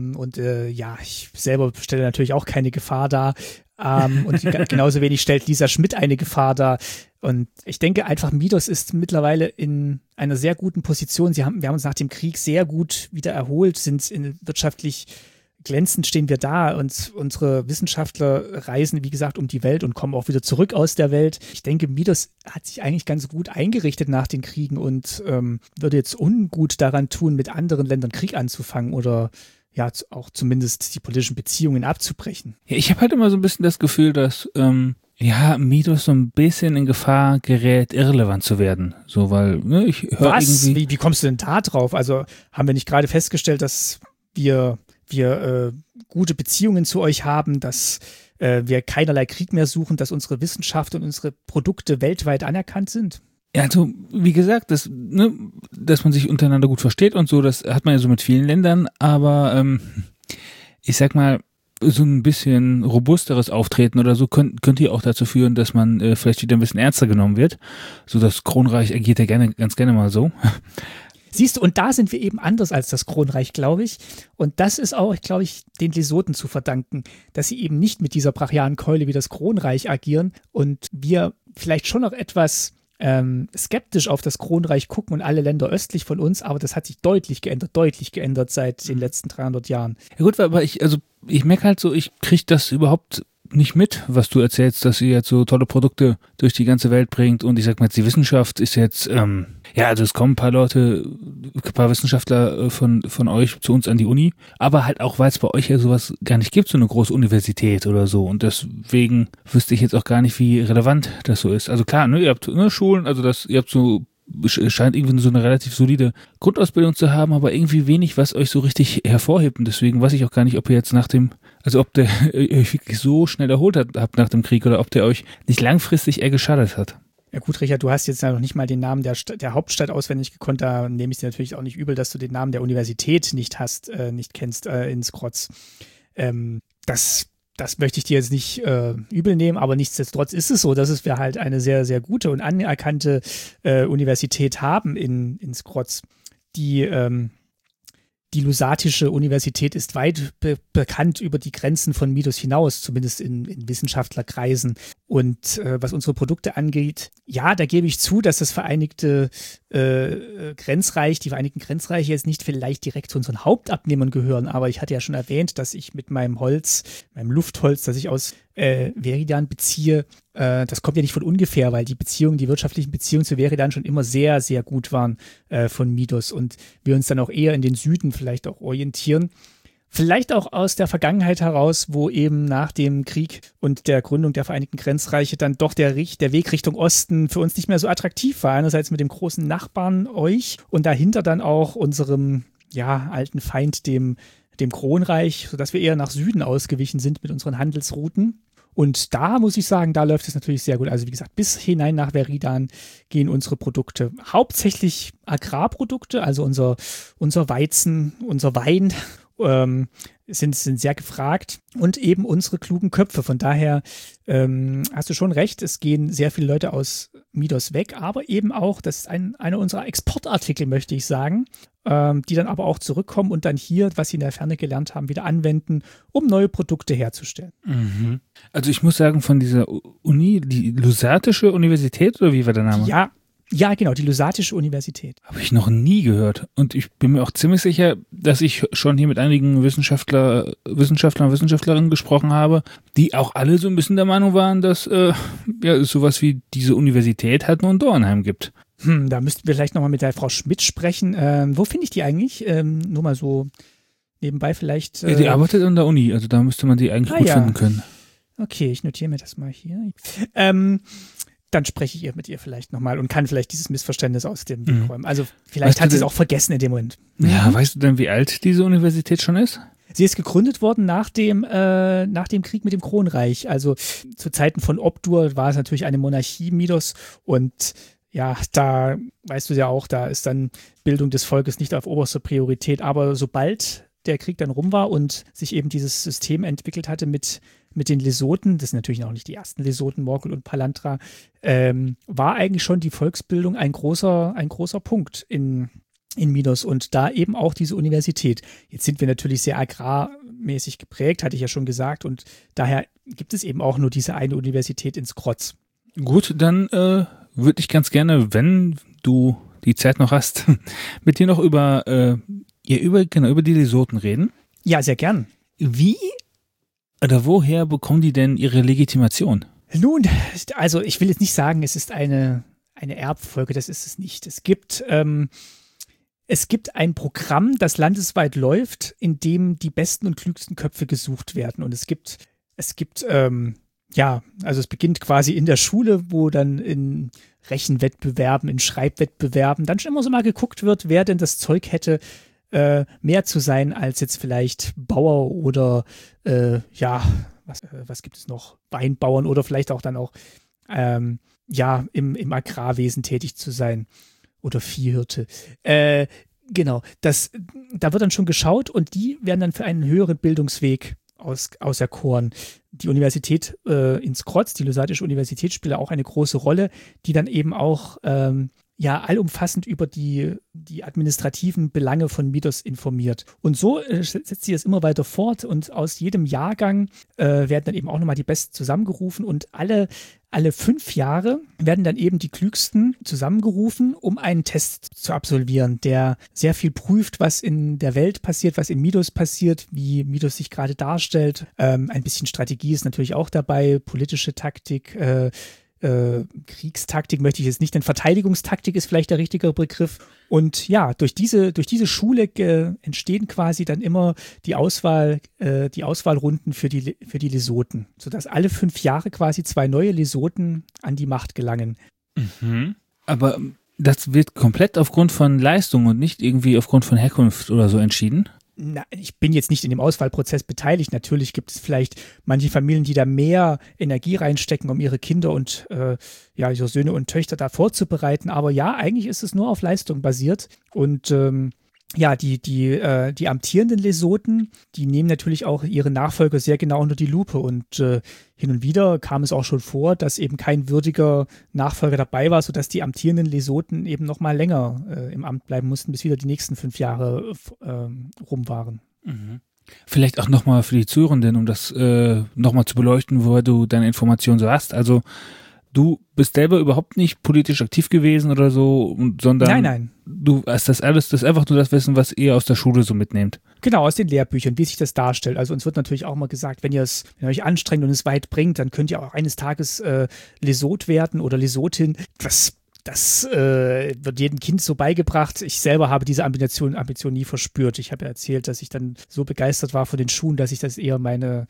ich selber stelle natürlich auch keine Gefahr dar. Und genauso wenig stellt Lisa Schmidt eine Gefahr dar. Und ich denke einfach, Midos ist mittlerweile in einer sehr guten Position. Wir haben uns nach dem Krieg sehr gut wieder erholt, sind wirtschaftlich glänzend stehen wir da und unsere Wissenschaftler reisen, wie gesagt, um die Welt und kommen auch wieder zurück aus der Welt. Ich denke, Midos hat sich eigentlich ganz gut eingerichtet nach den Kriegen und würde jetzt ungut daran tun, mit anderen Ländern Krieg anzufangen oder auch zumindest die politischen Beziehungen abzubrechen.
Ja, ich habe halt immer so ein bisschen das Gefühl, dass Midos so ein bisschen in Gefahr gerät, irrelevant zu werden. So, weil ich höre irgendwie...
Wie kommst du denn da drauf? Also haben wir nicht gerade festgestellt, dass wir gute Beziehungen zu euch haben, dass wir keinerlei Krieg mehr suchen, dass unsere Wissenschaft und unsere Produkte weltweit anerkannt sind?
Ja, also wie gesagt, dass man sich untereinander gut versteht und so, das hat man ja so mit vielen Ländern, aber ich sag mal, so ein bisschen robusteres Auftreten oder so könnte ja auch dazu führen, dass man vielleicht wieder ein bisschen ernster genommen wird. So das Kronreich agiert ja ganz gerne mal so.
Siehst du, und da sind wir eben anders als das Kronreich, glaube ich. Und das ist auch, glaube ich, den Lesoten zu verdanken, dass sie eben nicht mit dieser brachialen Keule wie das Kronreich agieren und wir vielleicht schon noch etwas skeptisch auf das Kronreich gucken und alle Länder östlich von uns, aber das hat sich deutlich geändert seit den letzten 300 Jahren.
Ja gut, aber ich merke halt so, ich kriege das überhaupt nicht mit, was du erzählst, dass ihr jetzt so tolle Produkte durch die ganze Welt bringt. Und ich sag mal jetzt, die Wissenschaft ist jetzt, also es kommen ein paar Wissenschaftler von euch zu uns an die Uni, aber halt auch, weil es bei euch ja sowas gar nicht gibt, so eine große Universität oder so. Und deswegen wüsste ich jetzt auch gar nicht, wie relevant das so ist. Also klar, ne, ihr habt Schulen, also ihr habt so, scheint irgendwie so eine relativ solide Grundausbildung zu haben, aber irgendwie wenig, was euch so richtig hervorhebt. Und deswegen weiß ich auch gar nicht, ob ihr jetzt ob der euch wirklich so schnell erholt habt nach dem Krieg oder ob der euch nicht langfristig eher geschadet hat.
Ja gut, Richard, du hast jetzt ja noch nicht mal den Namen der Hauptstadt auswendig gekonnt, da nehme ich dir natürlich auch nicht übel, dass du den Namen der Universität nicht kennst in Skroz. Das möchte ich dir jetzt nicht übel nehmen, aber nichtsdestotrotz ist es so, dass wir halt eine sehr, sehr gute und anerkannte Universität haben in Skroz. Die Lusatische Universität ist weit bekannt über die Grenzen von Midos hinaus, zumindest in Wissenschaftlerkreisen. Und was unsere Produkte angeht, ja, da gebe ich zu, dass das die Vereinigten Grenzreiche jetzt nicht vielleicht direkt zu unseren Hauptabnehmern gehören, aber ich hatte ja schon erwähnt, dass ich mit meinem Luftholz, das ich aus Veridan beziehe, das kommt ja nicht von ungefähr, weil die wirtschaftlichen Beziehungen zu Veridan schon immer sehr, sehr gut waren von Midos und wir uns dann auch eher in den Süden vielleicht auch orientieren. Vielleicht auch aus der Vergangenheit heraus, wo eben nach dem Krieg und der Gründung der Vereinigten Grenzreiche dann doch der Weg Richtung Osten für uns nicht mehr so attraktiv war. Einerseits mit dem großen Nachbarn euch und dahinter dann auch unserem alten Feind, dem Kronreich, sodass wir eher nach Süden ausgewichen sind mit unseren Handelsrouten. Und da muss ich sagen, da läuft es natürlich sehr gut. Also wie gesagt, bis hinein nach Veridan gehen unsere Produkte. Hauptsächlich Agrarprodukte, also unser Weizen, unser Wein sind sehr gefragt und eben unsere klugen Köpfe. Von daher hast du schon recht, es gehen sehr viele Leute aus Midos weg, aber eben auch, das ist einer unserer Exportartikel, möchte ich sagen, die dann aber auch zurückkommen und dann hier, was sie in der Ferne gelernt haben, wieder anwenden, um neue Produkte herzustellen.
Mhm. Also ich muss sagen, von dieser Uni, die Lusatische Universität, oder wie war der Name?
Ja, genau, die Lusatische Universität.
Habe ich noch nie gehört. Und ich bin mir auch ziemlich sicher, dass ich schon hier mit einigen Wissenschaftlern und Wissenschaftlerinnen gesprochen habe, die auch alle so ein bisschen der Meinung waren, dass es sowas wie diese Universität halt nur in Dornheim gibt.
Da müssten wir vielleicht nochmal mit der Frau Schmidt sprechen. Wo finde ich die eigentlich? Nur mal so nebenbei vielleicht.
Die arbeitet an der Uni, also da müsste man die eigentlich gut finden können.
Okay, ich notiere mir das mal hier. Dann spreche ich mit ihr vielleicht nochmal und kann vielleicht dieses Missverständnis aus dem Weg räumen. Also vielleicht hat sie es auch vergessen in dem Moment.
Ja, weißt du denn, wie alt diese Universität schon ist?
Sie ist gegründet worden nach dem Krieg mit dem Kronreich. Also zu Zeiten von Obdur war es natürlich eine Monarchie Midos und ja, da weißt du ja auch, da ist dann Bildung des Volkes nicht auf oberster Priorität. Aber sobald der Krieg dann rum war und sich eben dieses System entwickelt hatte mit den Lesoten, das sind natürlich auch nicht die ersten Lesoten, Morgul und Palantra, war eigentlich schon die Volksbildung ein großer Punkt in Midos und da eben auch diese Universität. Jetzt sind wir natürlich sehr agrarmäßig geprägt, hatte ich ja schon gesagt, und daher gibt es eben auch nur diese eine Universität in Skroz.
Gut, dann würde ich ganz gerne, wenn du die Zeit noch hast, mit dir noch über die Lesoten reden.
Ja, sehr gern.
Wie oder woher bekommen die denn ihre Legitimation?
Nun, also ich will jetzt nicht sagen, es ist eine Erbfolge, das ist es nicht. Es gibt ein Programm, das landesweit läuft, in dem die besten und klügsten Köpfe gesucht werden. Und es beginnt quasi in der Schule, wo dann in Rechenwettbewerben, in Schreibwettbewerben dann schon immer so mal geguckt wird, wer denn das Zeug hätte, mehr zu sein als jetzt vielleicht Bauer oder was gibt es noch? Weinbauern oder vielleicht auch dann auch im Agrarwesen tätig zu sein oder Viehhirte. Genau, da wird dann schon geschaut und die werden dann für einen höheren Bildungsweg auserkoren. Die Universität in Skroz, die Lusatische Universität, spielt auch eine große Rolle, die dann eben auch allumfassend über die administrativen Belange von Midos informiert. Und so setzt sie das immer weiter fort und aus jedem Jahrgang werden dann eben auch nochmal die Besten zusammengerufen und alle 5 Jahre werden dann eben die Klügsten zusammengerufen, um einen Test zu absolvieren, der sehr viel prüft, was in der Welt passiert, was in Midos passiert, wie Midos sich gerade darstellt. Ein bisschen Strategie ist natürlich auch dabei, politische Taktik, Kriegstaktik möchte ich jetzt nicht, denn Verteidigungstaktik ist vielleicht der richtige Begriff. Und ja, durch diese Schule entstehen quasi dann immer die Auswahlrunden für die Lesoten, sodass alle 5 Jahre quasi 2 neue Lesoten an die Macht gelangen.
Mhm. Aber das wird komplett aufgrund von Leistung und nicht irgendwie aufgrund von Herkunft oder so entschieden?
Na, ich bin jetzt nicht in dem Auswahlprozess beteiligt. Natürlich gibt es vielleicht manche Familien, die da mehr Energie reinstecken, um ihre Kinder und ihre Söhne und Töchter da vorzubereiten. Aber ja, eigentlich ist es nur auf Leistung basiert. Und die amtierenden Lesoten, die nehmen natürlich auch ihre Nachfolger sehr genau unter die Lupe. Und hin und wieder kam es auch schon vor, dass eben kein würdiger Nachfolger dabei war, sodass die amtierenden Lesoten eben noch mal länger im Amt bleiben mussten, bis wieder die nächsten 5 Jahre rum waren.
Mhm. Vielleicht auch nochmal für die Zuhörenden, um das nochmal zu beleuchten, woher du deine Informationen so hast. Also du bist selber überhaupt nicht politisch aktiv gewesen oder so, sondern
Nein.
Du hast das ist einfach nur das Wissen, was ihr aus der Schule so mitnehmt.
Genau, aus den Lehrbüchern, wie sich das darstellt. Also uns wird natürlich auch mal gesagt, wenn ihr euch anstrengt und es weit bringt, dann könnt ihr auch eines Tages Lesot werden oder Lesotin. Das wird jedem Kind so beigebracht. Ich selber habe diese Ambition nie verspürt. Ich habe ja erzählt, dass ich dann so begeistert war von den Schuhen, dass ich das eher mein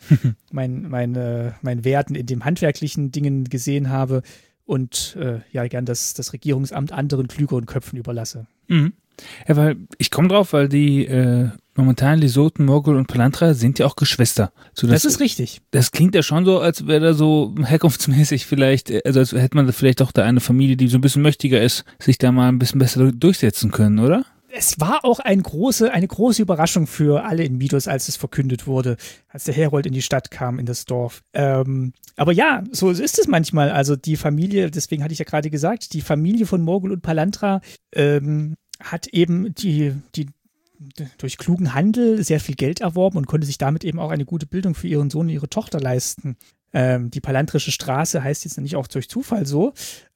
Werden in dem handwerklichen Dingen gesehen habe und gern das Regierungsamt anderen klügeren Köpfen überlasse.
Mhm. Ja, weil ich komme drauf, weil die momentan Lesoten, Morgul und Palantra sind ja auch Geschwister.
Das ist richtig.
Das klingt ja schon so, als wäre da so herkunftsmäßig vielleicht, also als hätte man da vielleicht auch da eine Familie, die so ein bisschen mächtiger ist, sich da mal ein bisschen besser durchsetzen können, oder?
Es war auch eine große Überraschung für alle in Midos, als es verkündet wurde, als der Herold in die Stadt kam, in das Dorf. Aber ja, so ist es manchmal. Also die Familie, deswegen hatte ich ja gerade gesagt, die Familie von Morgul und Palantra hat eben die durch klugen Handel sehr viel Geld erworben und konnte sich damit eben auch eine gute Bildung für ihren Sohn und ihre Tochter leisten. Die Palantrische Straße heißt jetzt nicht auch durch Zufall so.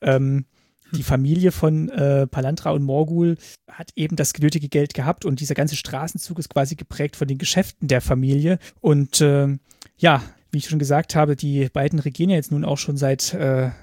Die Familie von Palantra und Morgul hat eben das nötige Geld gehabt und dieser ganze Straßenzug ist quasi geprägt von den Geschäften der Familie. Und wie ich schon gesagt habe, die beiden regieren ja jetzt nun auch schon seit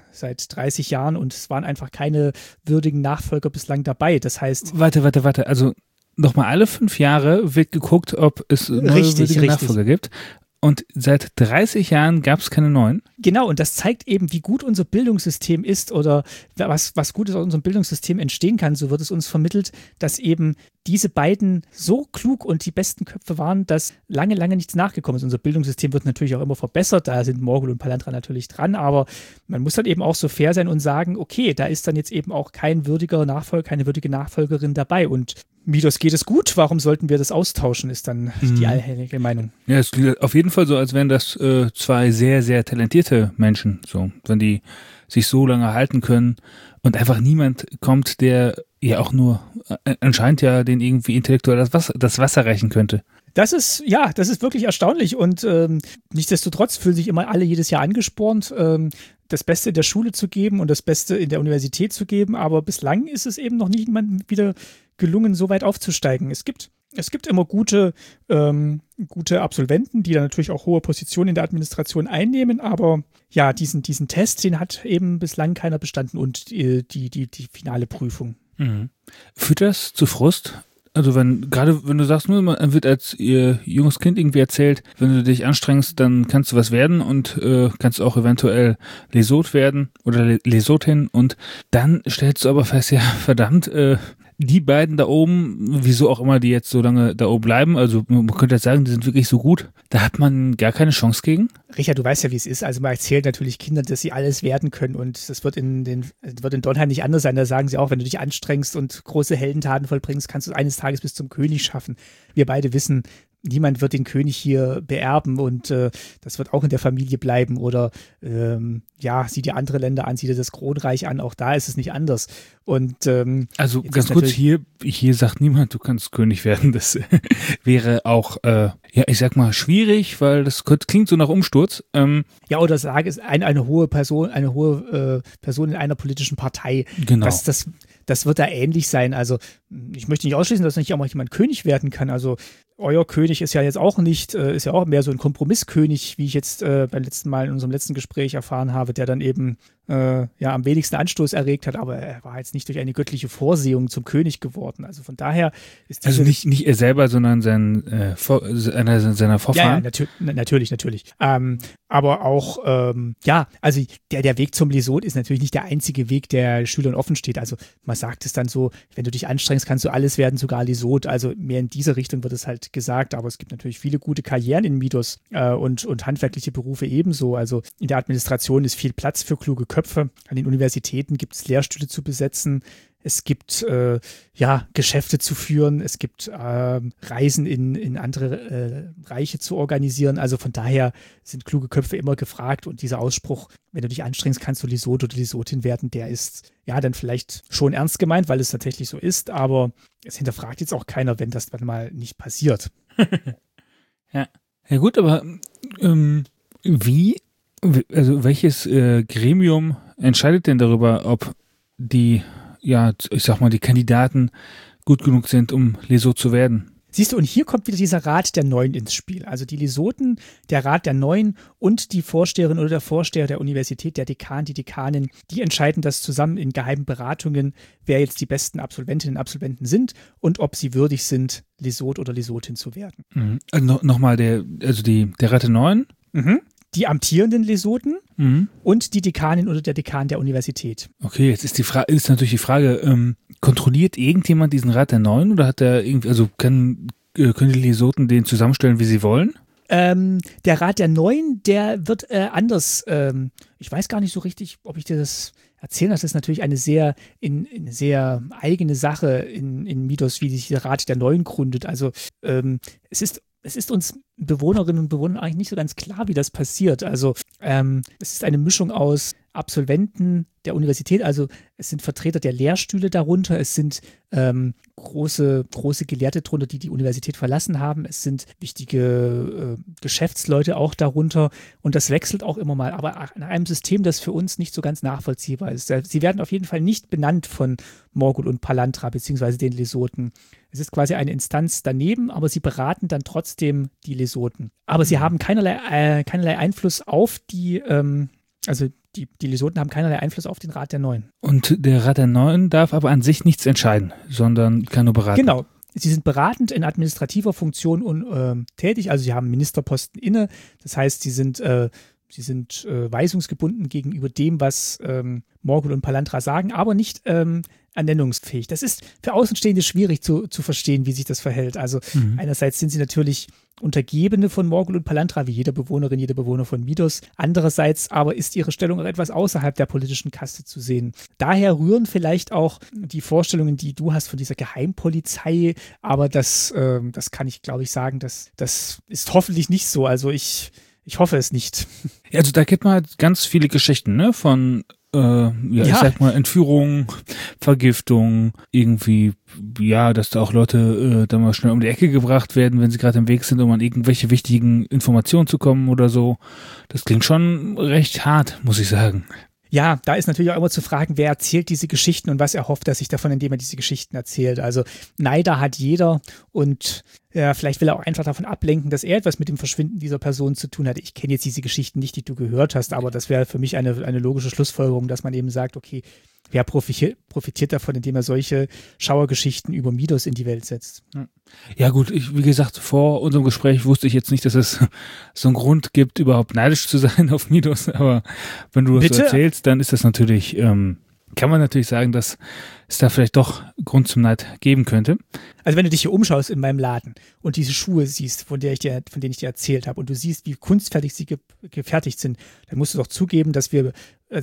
30 Jahren und es waren einfach keine würdigen Nachfolger bislang dabei. Das heißt…
Warte. Also nochmal alle 5 Jahre wird geguckt, ob es neue würdige Nachfolger gibt. Und seit 30 Jahren gab es keine neuen?
Genau, und das zeigt eben, wie gut unser Bildungssystem ist oder was Gutes aus unserem Bildungssystem entstehen kann. So wird es uns vermittelt, dass eben diese beiden so klug und die besten Köpfe waren, dass lange nichts nachgekommen ist. Unser Bildungssystem wird natürlich auch immer verbessert, da sind Morgul und Palantra natürlich dran, aber man muss dann eben auch so fair sein und sagen, okay, da ist dann jetzt eben auch kein würdiger Nachfolger, keine würdige Nachfolgerin dabei und Midos geht es gut, warum sollten wir das austauschen, ist dann die allheilige Meinung.
Ja, es klingt auf jeden Fall so, als wären das 2 sehr, sehr talentierte Menschen, so, wenn die sich so lange halten können und einfach niemand kommt, der ja auch nur anscheinend ja den irgendwie intellektuell das Wasser reichen könnte.
Das ist wirklich erstaunlich und nichtsdestotrotz fühlen sich immer alle jedes Jahr angespornt, das Beste in der Schule zu geben und das Beste in der Universität zu geben, aber bislang ist es eben noch niemandem wieder gelungen, so weit aufzusteigen. Es gibt immer gute Absolventen, die dann natürlich auch hohe Positionen in der Administration einnehmen, aber ja, diesen Test, den hat eben bislang keiner bestanden und die finale Prüfung.
Mhm. Führt das zu Frust? Also wenn du sagst, man wird als junges Kind irgendwie erzählt, wenn du dich anstrengst, dann kannst du was werden und kannst auch eventuell Lesot werden oder Lesotin und dann stellst du aber fest, ja verdammt, die beiden da oben, wieso auch immer die jetzt so lange da oben bleiben, also man könnte jetzt sagen, die sind wirklich so gut, da hat man gar keine Chance gegen?
Richard, du weißt ja, wie es ist. Also man erzählt natürlich Kindern, dass sie alles werden können und das wird in Donheim nicht anders sein. Da sagen sie auch, wenn du dich anstrengst und große Heldentaten vollbringst, kannst du eines Tages bis zum König schaffen. Wir beide wissen, niemand wird den König hier beerben und das wird auch in der Familie bleiben oder sieh dir andere Länder an, sieh dir das Kronreich an, auch da ist es nicht anders. Und
also ganz kurz, hier sagt niemand, du kannst König werden. Das wäre auch, ich sag mal, schwierig, weil das klingt so nach Umsturz.
Oder sage es eine hohe Person in einer politischen Partei.
Genau.
Das wird da ähnlich sein. Also ich möchte nicht ausschließen, dass nicht auch mal jemand König werden kann. Also euer König ist ja jetzt auch nicht, ist ja auch mehr so ein Kompromisskönig, wie ich jetzt beim letzten Mal in unserem letzten Gespräch erfahren habe, der dann eben am wenigsten Anstoß erregt hat, aber er war jetzt nicht durch eine göttliche Vorsehung zum König geworden. Also von daher ist
also nicht er selber, sondern einer seiner Vorfahren.
Ja, natürlich. Aber auch, also der Weg zum Lisot ist natürlich nicht der einzige Weg, der Schülern offen steht. Also man sagt es dann so, wenn du dich anstrengst, kannst du alles werden, sogar Lisot. Also mehr in diese Richtung wird es halt gesagt, aber es gibt natürlich viele gute Karrieren in Midos und handwerkliche Berufe ebenso. Also in der Administration ist viel Platz für kluge Köpfe. An den Universitäten gibt es Lehrstühle zu besetzen. Es gibt Geschäfte zu führen, es gibt Reisen in andere Reiche zu organisieren. Also von daher sind kluge Köpfe immer gefragt und dieser Ausspruch, wenn du dich anstrengst, kannst du Lisot oder Lisotin werden, der ist dann vielleicht schon ernst gemeint, weil es tatsächlich so ist, aber es hinterfragt jetzt auch keiner, wenn das dann mal nicht passiert.
Ja gut, aber welches Gremium entscheidet denn darüber, ob die die Kandidaten gut genug sind, um Lisot zu werden?
Siehst du, und hier kommt wieder dieser Rat der Neuen ins Spiel. Also die Lisoten, der Rat der Neuen und die Vorsteherin oder der Vorsteher der Universität, der Dekan, die Dekanin, die entscheiden das zusammen in geheimen Beratungen, wer jetzt die besten Absolventinnen und Absolventen sind und ob sie würdig sind, Lisot oder Lisotin zu werden.
Mhm. Also nochmal der Rat der Neuen?
Mhm. Die amtierenden Lisoten und die Dekanin oder der Dekan der Universität.
Okay, jetzt ist natürlich die Frage, kontrolliert irgendjemand diesen Rat der Neuen oder hat der irgendwie, also können die Lisoten den zusammenstellen, wie sie wollen?
Der Rat der Neuen, der wird anders, ich weiß gar nicht so richtig, ob ich dir das erzählen. Das ist natürlich eine sehr eigene Sache in Midos, wie sich der Rat der Neuen gründet. Also es ist uns Bewohnerinnen und Bewohnern eigentlich nicht so ganz klar, wie das passiert. Also es ist eine Mischung aus Absolventen der Universität, also es sind Vertreter der Lehrstühle darunter, es sind große Gelehrte darunter, die die Universität verlassen haben, es sind wichtige Geschäftsleute auch darunter und das wechselt auch immer mal, aber nach einem System, das für uns nicht so ganz nachvollziehbar ist. Sie werden auf jeden Fall nicht benannt von Morgul und Palantra beziehungsweise den Lisoten. Es ist quasi eine Instanz daneben, aber sie beraten dann trotzdem die Lisoten. Aber sie haben keinerlei Einfluss auf die die Lisoten haben keinerlei Einfluss auf den Rat der Neuen.
Und der Rat der Neuen darf aber an sich nichts entscheiden, sondern kann nur beraten.
Genau. Sie sind beratend in administrativer Funktion tätig, also sie haben Ministerposten inne. Das heißt, sie sind weisungsgebunden gegenüber dem, was Morgul und Palantra sagen, aber nicht ernennungsfähig. Das ist für Außenstehende schwierig zu verstehen, wie sich das verhält. Also einerseits sind sie natürlich Untergebene von Morgul und Palantra, wie jede Bewohnerin, jeder Bewohner von Midos. Andererseits aber ist ihre Stellung auch etwas außerhalb der politischen Kaste zu sehen. Daher rühren vielleicht auch die Vorstellungen, die du hast von dieser Geheimpolizei, aber das kann ich, glaube ich, sagen, das ist hoffentlich nicht so. Also ich hoffe es nicht.
Also da kennt man halt ganz viele Geschichten, ne? Von ich sag mal, Entführung, Vergiftung, irgendwie, dass da auch Leute da mal schnell um die Ecke gebracht werden, wenn sie gerade im Weg sind, um an irgendwelche wichtigen Informationen zu kommen oder so. Das klingt schon recht hart, muss ich sagen.
Ja, da ist natürlich auch immer zu fragen, wer erzählt diese Geschichten und was erhofft er sich davon, indem er diese Geschichten erzählt. Also Neider hat jeder und vielleicht will er auch einfach davon ablenken, dass er etwas mit dem Verschwinden dieser Person zu tun hat. Ich kenne jetzt diese Geschichten nicht, die du gehört hast, aber das wäre für mich eine logische Schlussfolgerung, dass man eben sagt, okay, wer profitiert davon, indem er solche Schauergeschichten über Midos in die Welt setzt.
Ja gut, wie gesagt, vor unserem Gespräch wusste ich jetzt nicht, dass es so einen Grund gibt, überhaupt neidisch zu sein auf Midos, aber wenn du das so erzählst, dann ist das natürlich, kann man natürlich sagen, dass es da vielleicht doch Grund zum Neid geben könnte.
Also wenn du dich hier umschaust in meinem Laden und diese Schuhe siehst, von denen ich dir erzählt habe und du siehst, wie kunstfertig sie gefertigt sind, dann musst du doch zugeben, dass wir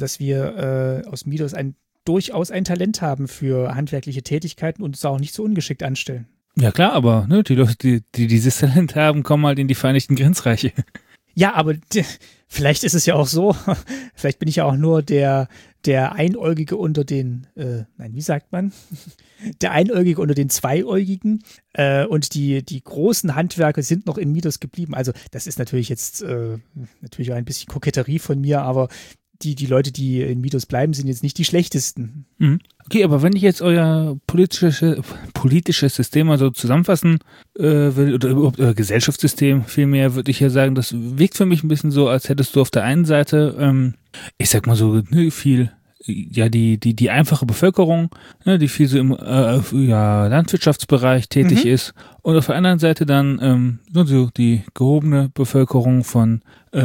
aus Midos durchaus ein Talent haben für handwerkliche Tätigkeiten und es auch nicht so ungeschickt anstellen.
Ja klar, aber ne, die Leute, die dieses Talent haben, kommen halt in die Vereinigten Grenzreiche.
Ja, aber vielleicht ist es ja auch so, vielleicht bin ich ja auch nur der Einäugige unter den, wie sagt man? Der Einäugige unter den Zweiäugigen und die großen Handwerker sind noch in Midos geblieben. Also das ist natürlich jetzt natürlich auch ein bisschen Koketterie von mir, aber die Leute, die in Midos bleiben, sind jetzt nicht die schlechtesten.
Mhm. Okay, aber wenn ich jetzt euer politisches System also zusammenfassen will, oder überhaupt euer Gesellschaftssystem vielmehr, würde ich ja sagen, das wirkt für mich ein bisschen so, als hättest du auf der einen Seite, ich sag mal so, viel, ja, die einfache Bevölkerung, ne, die viel so im Landwirtschaftsbereich tätig ist, und auf der anderen Seite dann so die gehobene Bevölkerung von ich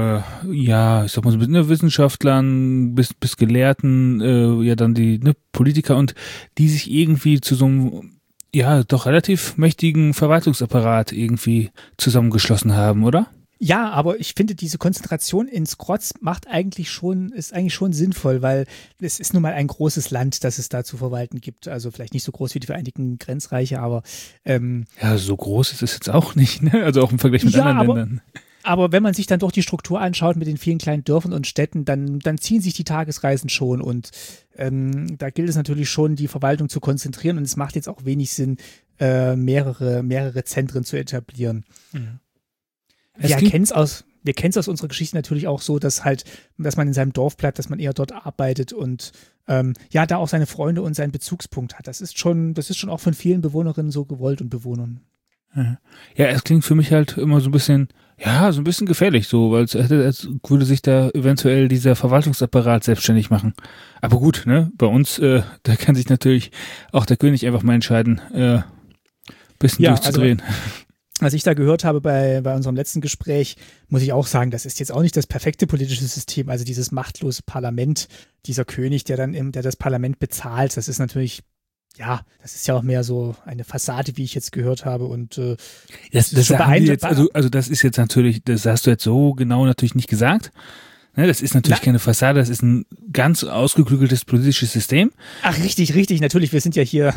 sag mal so Wissenschaftlern bis Gelehrten, dann die Politiker, und die sich irgendwie zu so einem doch relativ mächtigen Verwaltungsapparat irgendwie zusammengeschlossen haben, oder?
Ja, aber ich finde, diese Konzentration ins Grotz ist eigentlich schon sinnvoll, weil es ist nun mal ein großes Land, das es da zu verwalten gibt. Also vielleicht nicht so groß wie die Vereinigten Grenzreiche, aber
so groß ist es jetzt auch nicht, ne? Also auch im Vergleich mit anderen Ländern.
Aber wenn man sich dann doch die Struktur anschaut mit den vielen kleinen Dörfern und Städten, dann ziehen sich die Tagesreisen schon, und da gilt es natürlich schon, die Verwaltung zu konzentrieren, und es macht jetzt auch wenig Sinn, mehrere Zentren zu etablieren. Mhm. Wir kennen es aus unserer Geschichte natürlich auch so, dass man in seinem Dorf bleibt, dass man eher dort arbeitet und da auch seine Freunde und seinen Bezugspunkt hat. Das ist schon auch von vielen Bewohnerinnen so gewollt und Bewohnern.
Ja, es klingt für mich halt immer so ein bisschen gefährlich, so, weil als würde sich da eventuell dieser Verwaltungsapparat selbstständig machen. Aber gut, ne, bei uns, da kann sich natürlich auch der König einfach mal entscheiden, bisschen durchzudrehen. Also,
was ich da gehört habe bei unserem letzten Gespräch, muss ich auch sagen, das ist jetzt auch nicht das perfekte politische System. Also dieses machtlose Parlament, dieser König, der das Parlament bezahlt, das ist natürlich, das ist ja auch mehr so eine Fassade, wie ich jetzt gehört habe. Und
das das ist jetzt natürlich, das hast du jetzt so genau natürlich nicht gesagt. Ne, das ist natürlich keine Fassade, das ist ein ganz ausgeklügeltes politisches System.
Ach, richtig, natürlich, wir sind ja hier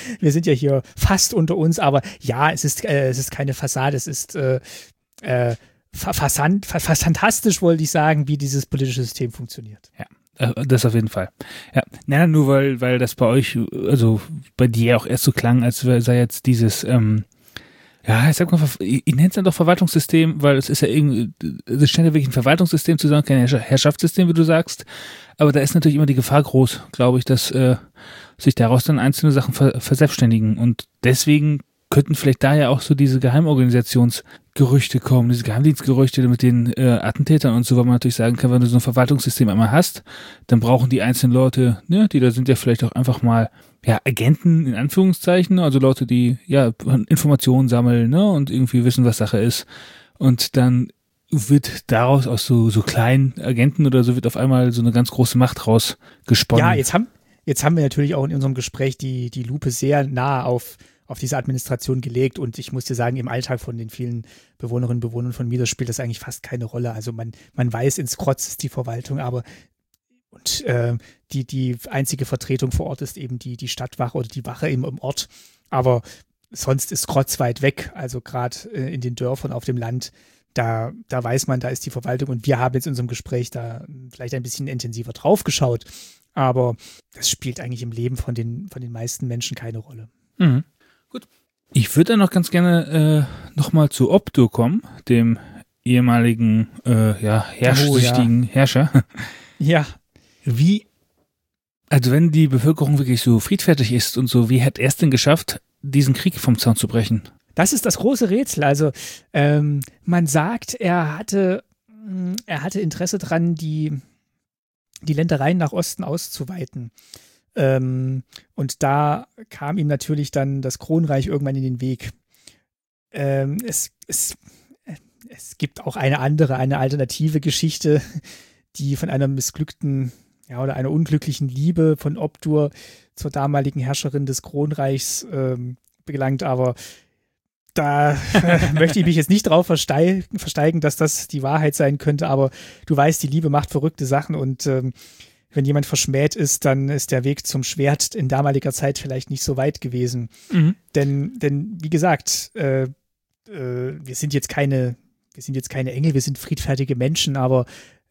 fast unter uns, aber ja, es ist keine Fassade, es ist fantastisch, wollte ich sagen, wie dieses politische System funktioniert.
Ja. Das auf jeden Fall. Ja, nur weil das bei euch, also bei dir auch erst so klang, als sei jetzt dieses, ich sag mal, ich nenne es dann doch Verwaltungssystem, weil es ist ja irgendwie, es scheint ja wirklich ein Verwaltungssystem zu sein, kein Herrschaftssystem, wie du sagst. Aber da ist natürlich immer die Gefahr groß, glaube ich, dass sich daraus dann einzelne Sachen verselbstständigen. Und deswegen könnten vielleicht daher auch so diese Geheimorganisationsgerüchte kommen, diese Geheimdienstgerüchte mit den Attentätern und so, weil man natürlich sagen kann, wenn du so ein Verwaltungssystem einmal hast, dann brauchen die einzelnen Leute, ne, die da sind, ja vielleicht auch einfach mal Agenten in Anführungszeichen, also Leute, die Informationen sammeln, ne, und irgendwie wissen, was Sache ist. Und dann wird daraus aus so kleinen Agenten oder so wird auf einmal so eine ganz große Macht rausgesponnen.
Ja, jetzt haben wir natürlich auch in unserem Gespräch die Lupe sehr nah auf diese Administration gelegt, und ich muss dir sagen, im Alltag von den vielen Bewohnerinnen und Bewohnern von Midos spielt das eigentlich fast keine Rolle. Also man weiß, ins Grotz ist die Verwaltung, aber die einzige Vertretung vor Ort ist eben die Stadtwache oder die Wache im Ort, aber sonst ist Grotz weit weg, also gerade in den Dörfern auf dem Land, da weiß man, da ist die Verwaltung, und wir haben jetzt in unserem Gespräch da vielleicht ein bisschen intensiver drauf geschaut, aber das spielt eigentlich im Leben von den meisten Menschen keine Rolle.
Mhm. Gut. Ich würde dann noch ganz gerne nochmal zu Optur kommen, dem ehemaligen herrschsüchtigen Herrscher.
Ja.
Also wenn die Bevölkerung wirklich so friedfertig ist und so, wie hat er es denn geschafft, diesen Krieg vom Zaun zu brechen?
Das ist das große Rätsel. Also man sagt, er hatte Interesse daran, die Ländereien nach Osten auszuweiten. Und da kam ihm natürlich dann das Kronreich irgendwann in den Weg. Es gibt auch eine alternative Geschichte, die von einer missglückten oder einer unglücklichen Liebe von Optur zur damaligen Herrscherin des Kronreichs belangt, aber da möchte ich mich jetzt nicht drauf versteigen, dass das die Wahrheit sein könnte, aber du weißt, die Liebe macht verrückte Sachen, und wenn jemand verschmäht ist, dann ist der Weg zum Schwert in damaliger Zeit vielleicht nicht so weit gewesen. Denn wie gesagt, wir sind jetzt keine Engel, wir sind friedfertige Menschen, aber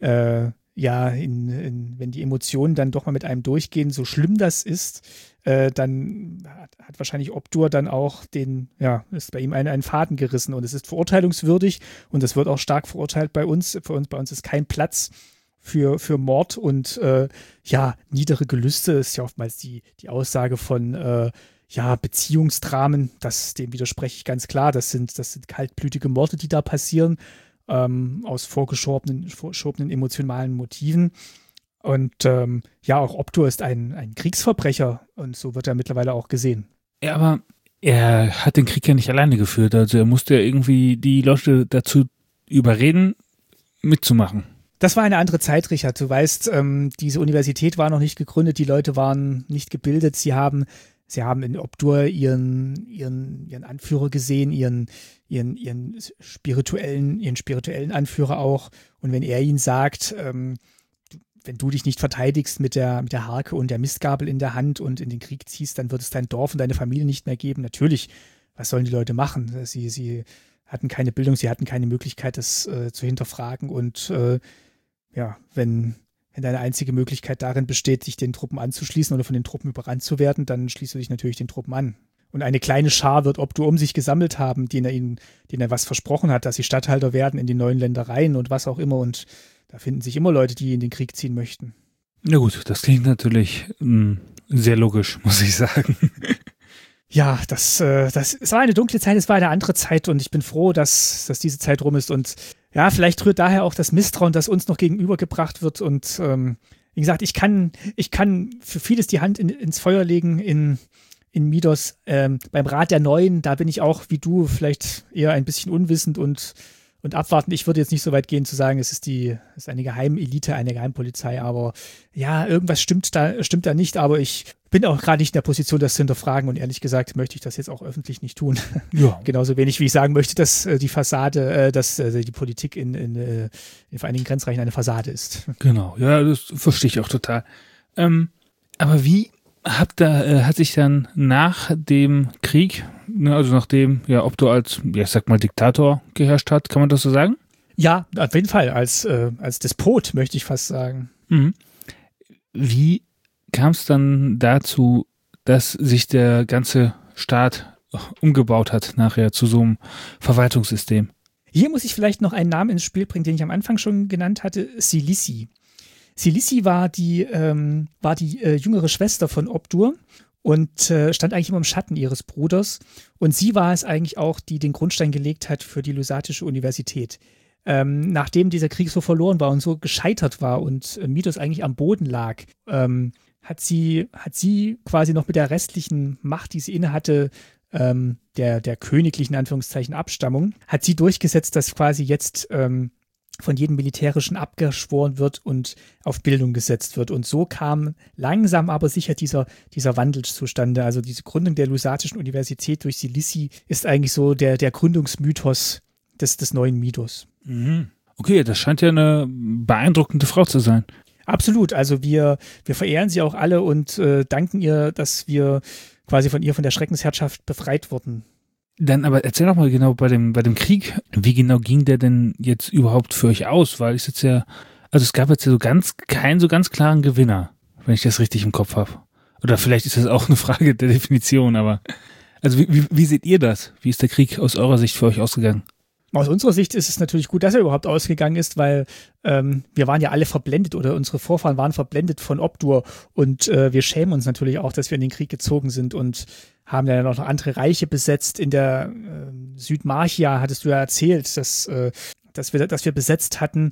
wenn die Emotionen dann doch mal mit einem durchgehen, so schlimm das ist, dann hat wahrscheinlich Obdur dann auch ist bei ihm einen Faden gerissen und es ist verurteilungswürdig und es wird auch stark verurteilt bei uns. Bei uns ist kein Platz für Mord und niedere Gelüste ist ja oftmals die Aussage von Beziehungsdramen, dem widerspreche ich ganz klar. Das sind kaltblütige Morde, die da passieren, aus vorgeschobenen emotionalen Motiven. Und auch Obdur ist ein Kriegsverbrecher und so wird er mittlerweile auch gesehen.
Ja, aber er hat den Krieg ja nicht alleine geführt. Also er musste ja irgendwie die Leute dazu überreden, mitzumachen.
Das war eine andere Zeit, Richard. Du weißt, diese Universität war noch nicht gegründet, die Leute waren nicht gebildet. Sie haben in Obdur ihren Anführer gesehen, ihren spirituellen Anführer auch. Und wenn er ihnen sagt, wenn du dich nicht verteidigst mit der Harke und der Mistgabel in der Hand und in den Krieg ziehst, dann wird es dein Dorf und deine Familie nicht mehr geben. Natürlich, was sollen die Leute machen? Sie hatten keine Bildung, sie hatten keine Möglichkeit, das zu hinterfragen. Und wenn deine einzige Möglichkeit darin besteht, dich den Truppen anzuschließen oder von den Truppen überrannt zu werden, dann schließt du dich natürlich den Truppen an. Und eine kleine Schar wird Obdur um sich gesammelt haben, denen er was versprochen hat, dass sie Statthalter werden in den neuen Ländereien und was auch immer. Und da finden sich immer Leute, die in den Krieg ziehen möchten.
Na gut, das klingt natürlich sehr logisch, muss ich sagen.
Ja, es war eine dunkle Zeit, es war eine andere Zeit und ich bin froh, dass diese Zeit rum ist und ja, vielleicht rührt daher auch das Misstrauen, das uns noch gegenübergebracht wird und wie gesagt, ich kann für vieles die Hand ins Feuer legen in Midos. Beim Rat der Neuen, da bin ich auch wie du vielleicht eher ein bisschen unwissend und abwarten. Ich würde jetzt nicht so weit gehen zu sagen, es ist eine Geheimelite, eine Geheimpolizei, aber ja, irgendwas stimmt da nicht, aber ich bin auch gerade nicht in der Position, das zu hinterfragen und ehrlich gesagt möchte ich das jetzt auch öffentlich nicht tun. Ja. Genauso wenig, wie ich sagen möchte, dass die Fassade, dass die Politik in den Vereinigten Grenzreichen eine Fassade ist.
Genau, ja, das verstehe ich auch total. Aber wie hat sich dann nach dem Krieg, also nachdem Obdur als, ich sag mal, Diktator geherrscht hat, kann man das so sagen?
Ja, auf jeden Fall, als Despot, möchte ich fast sagen.
Mhm. Wie kam es dann dazu, dass sich der ganze Staat umgebaut hat nachher zu so einem Verwaltungssystem?
Hier muss ich vielleicht noch einen Namen ins Spiel bringen, den ich am Anfang schon genannt hatte, Silissi. Silissi war die jüngere Schwester von Obdur und stand eigentlich immer im Schatten ihres Bruders. Und sie war es eigentlich auch, die den Grundstein gelegt hat für die Lusatische Universität. Nachdem dieser Krieg so verloren war und so gescheitert war und Midos eigentlich am Boden lag, hat sie quasi noch mit der restlichen Macht, die sie innehatte, der königlichen Anführungszeichen Abstammung, hat sie durchgesetzt, dass quasi jetzt von jedem Militärischen abgeschworen wird und auf Bildung gesetzt wird. Und so kam langsam aber sicher dieser Wandel zustande. Also diese Gründung der Lusatischen Universität durch Silissi ist eigentlich so der Gründungsmythos des neuen Midos.
Mhm. Okay, das scheint ja eine beeindruckende Frau zu sein.
Absolut, also wir verehren sie auch alle und danken ihr, dass wir quasi von der Schreckensherrschaft befreit wurden.
Dann aber erzähl doch mal genau bei dem Krieg, wie genau ging der denn jetzt überhaupt für euch aus? Weil es gab jetzt ja keinen so ganz klaren Gewinner, wenn ich das richtig im Kopf habe. Oder vielleicht ist das auch eine Frage der Definition, aber also wie seht ihr das? Wie ist der Krieg aus eurer Sicht für euch ausgegangen?
Aus unserer Sicht ist es natürlich gut, dass er überhaupt ausgegangen ist, weil wir waren ja alle verblendet oder unsere Vorfahren waren verblendet von Obdur und wir schämen uns natürlich auch, dass wir in den Krieg gezogen sind und haben dann noch andere Reiche besetzt. In der Südmarchia hattest du ja erzählt, dass wir besetzt hatten,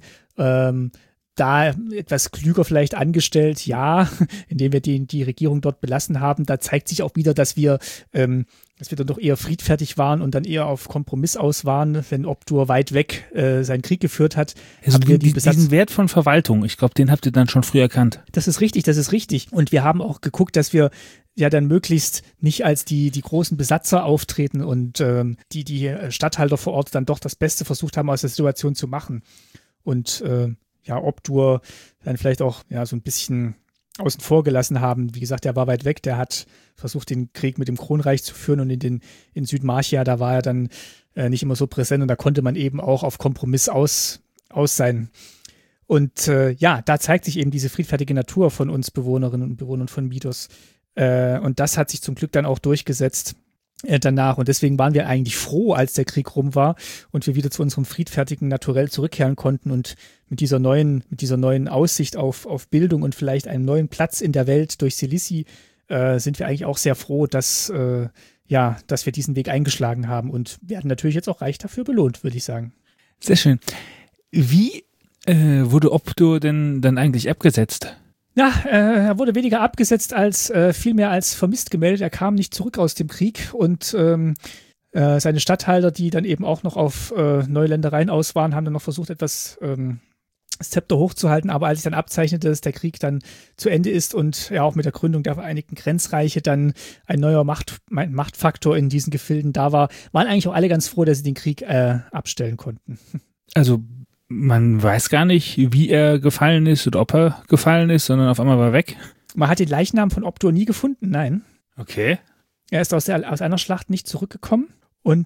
da etwas klüger vielleicht angestellt, ja, indem wir die Regierung dort belassen haben. Da zeigt sich auch wieder, dass wir dann doch eher friedfertig waren und dann eher auf Kompromiss aus waren, wenn Obdur weit weg seinen Krieg geführt hat.
Also diesen Wert von Verwaltung, ich glaube, den habt ihr dann schon früh erkannt.
Das ist richtig. Und wir haben auch geguckt, dass wir ja dann möglichst nicht als die großen Besatzer auftreten und die Statthalter vor Ort dann doch das Beste versucht haben, aus der Situation zu machen. Und Obdur dann vielleicht auch so ein bisschen außen vor gelassen haben. Wie gesagt, der war weit weg, der hat versucht, den Krieg mit dem Kronreich zu führen und in Südmarchia, da war er dann nicht immer so präsent und da konnte man eben auch auf Kompromiss aus sein. Und da zeigt sich eben diese friedfertige Natur von uns Bewohnerinnen und Bewohnern von Midos. Und das hat sich zum Glück dann auch durchgesetzt danach. Und deswegen waren wir eigentlich froh, als der Krieg rum war und wir wieder zu unserem friedfertigen Naturell zurückkehren konnten. Und mit dieser neuen Aussicht auf Bildung und vielleicht einen neuen Platz in der Welt durch Silici sind wir eigentlich auch sehr froh, dass wir diesen Weg eingeschlagen haben und werden natürlich jetzt auch reich dafür belohnt, würde ich sagen.
Sehr schön. Wie wurde Optor denn dann eigentlich abgesetzt?
Ja, er wurde weniger abgesetzt als vielmehr als vermisst gemeldet. Er kam nicht zurück aus dem Krieg und seine Statthalter, die dann eben auch noch auf Neuländereien aus waren, haben dann noch versucht, etwas das Zepter hochzuhalten. Aber als sich dann abzeichnete, dass der Krieg dann zu Ende ist und ja auch mit der Gründung der Vereinigten Grenzreiche dann ein neuer Machtfaktor in diesen Gefilden da war, waren eigentlich auch alle ganz froh, dass sie den Krieg abstellen konnten.
Also man weiß gar nicht, wie er gefallen ist oder ob er gefallen ist, sondern auf einmal war er weg.
Man hat den Leichnam von Optor nie gefunden, nein.
Okay.
Er ist aus einer Schlacht nicht zurückgekommen. Und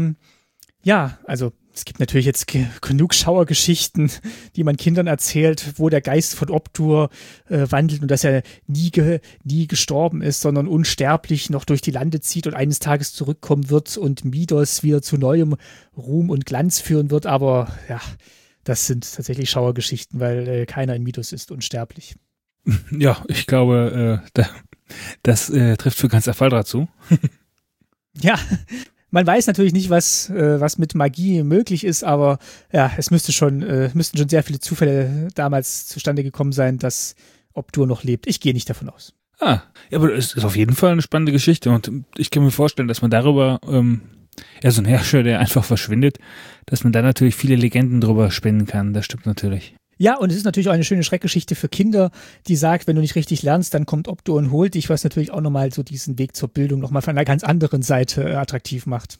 also es gibt natürlich jetzt genug Schauergeschichten, die man Kindern erzählt, wo der Geist von Optor wandelt und dass er nie gestorben ist, sondern unsterblich noch durch die Lande zieht und eines Tages zurückkommen wird und Midos wieder zu neuem Ruhm und Glanz führen wird. Aber ja, das sind tatsächlich Schauergeschichten, weil keiner in Midos ist unsterblich.
Ja, ich glaube, das trifft für ganz Afaldra zu.
Ja, man weiß natürlich nicht, was mit Magie möglich ist, aber ja, es müssten schon sehr viele Zufälle damals zustande gekommen sein, dass Optor noch lebt. Ich gehe nicht davon aus.
Ja, aber es ist auf jeden Fall eine spannende Geschichte und ich kann mir vorstellen, dass man darüber, so ein Herrscher, der einfach verschwindet, dass man da natürlich viele Legenden drüber spinnen kann. Das stimmt natürlich.
Ja, und es ist natürlich auch eine schöne Schreckgeschichte für Kinder, die sagt, wenn du nicht richtig lernst, dann kommt Optor und holt dich, was natürlich auch nochmal so diesen Weg zur Bildung nochmal von einer ganz anderen Seite attraktiv macht.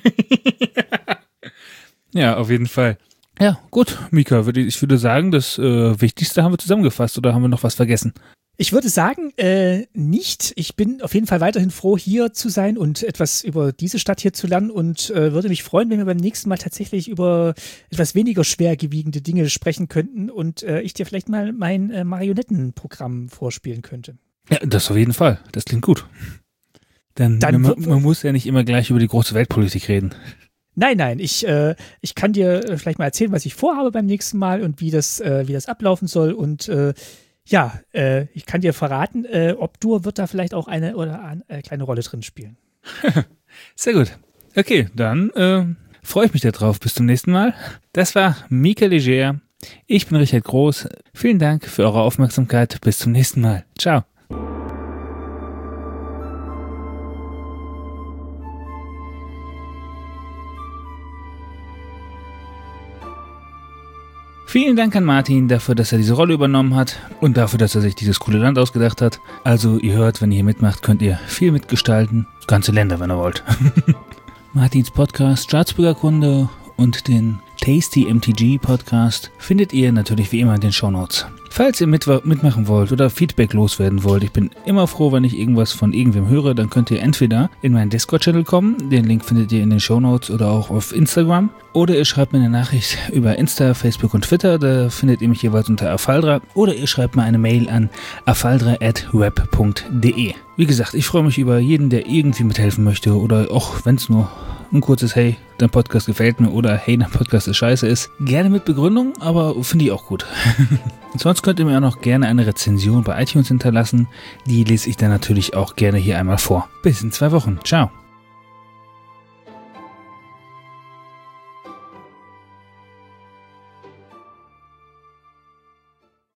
Ja, auf jeden Fall. Ja, gut, Mika, ich würde sagen, das Wichtigste haben wir zusammengefasst oder haben wir noch was vergessen?
Ich würde sagen, nicht. Ich bin auf jeden Fall weiterhin froh, hier zu sein und etwas über diese Stadt hier zu lernen und würde mich freuen, wenn wir beim nächsten Mal tatsächlich über etwas weniger schwergewiegende Dinge sprechen könnten und ich dir vielleicht mal mein Marionettenprogramm vorspielen könnte.
Ja, das auf jeden Fall. Das klingt gut. Dann man muss ja nicht immer gleich über die große Weltpolitik reden.
Nein, ich kann dir vielleicht mal erzählen, was ich vorhabe beim nächsten Mal und wie das ablaufen soll und ich kann dir verraten, Optor wird da vielleicht auch eine kleine Rolle drin spielen.
Sehr gut. Okay, dann freue ich mich darauf. Bis zum nächsten Mal. Das war Mika Leger. Ich bin Richard Groß. Vielen Dank für eure Aufmerksamkeit. Bis zum nächsten Mal. Ciao. Vielen Dank an Martin dafür, dass er diese Rolle übernommen hat und dafür, dass er sich dieses coole Land ausgedacht hat. Also ihr hört, wenn ihr hier mitmacht, könnt ihr viel mitgestalten. Ganze Länder, wenn ihr wollt. Martins Podcast Staatsbürgerkunde und den Tasty MTG Podcast findet ihr natürlich wie immer in den Shownotes. Falls ihr mitmachen wollt oder Feedback loswerden wollt, ich bin immer froh, wenn ich irgendwas von irgendwem höre, dann könnt ihr entweder in meinen Discord-Channel kommen, den Link findet ihr in den Shownotes oder auch auf Instagram, oder ihr schreibt mir eine Nachricht über Insta, Facebook und Twitter, da findet ihr mich jeweils unter Afaldra, oder ihr schreibt mir eine Mail an afaldra@web.de. Wie gesagt, ich freue mich über jeden, der irgendwie mithelfen möchte oder auch wenn es nur ein kurzes Hey, dein Podcast gefällt mir oder Hey, dein Podcast ist scheiße ist. Gerne mit Begründung, aber finde ich auch gut. Und sonst könnt ihr mir auch noch gerne eine Rezension bei iTunes hinterlassen. Die lese ich dann natürlich auch gerne hier einmal vor. Bis in 2 Wochen. Ciao.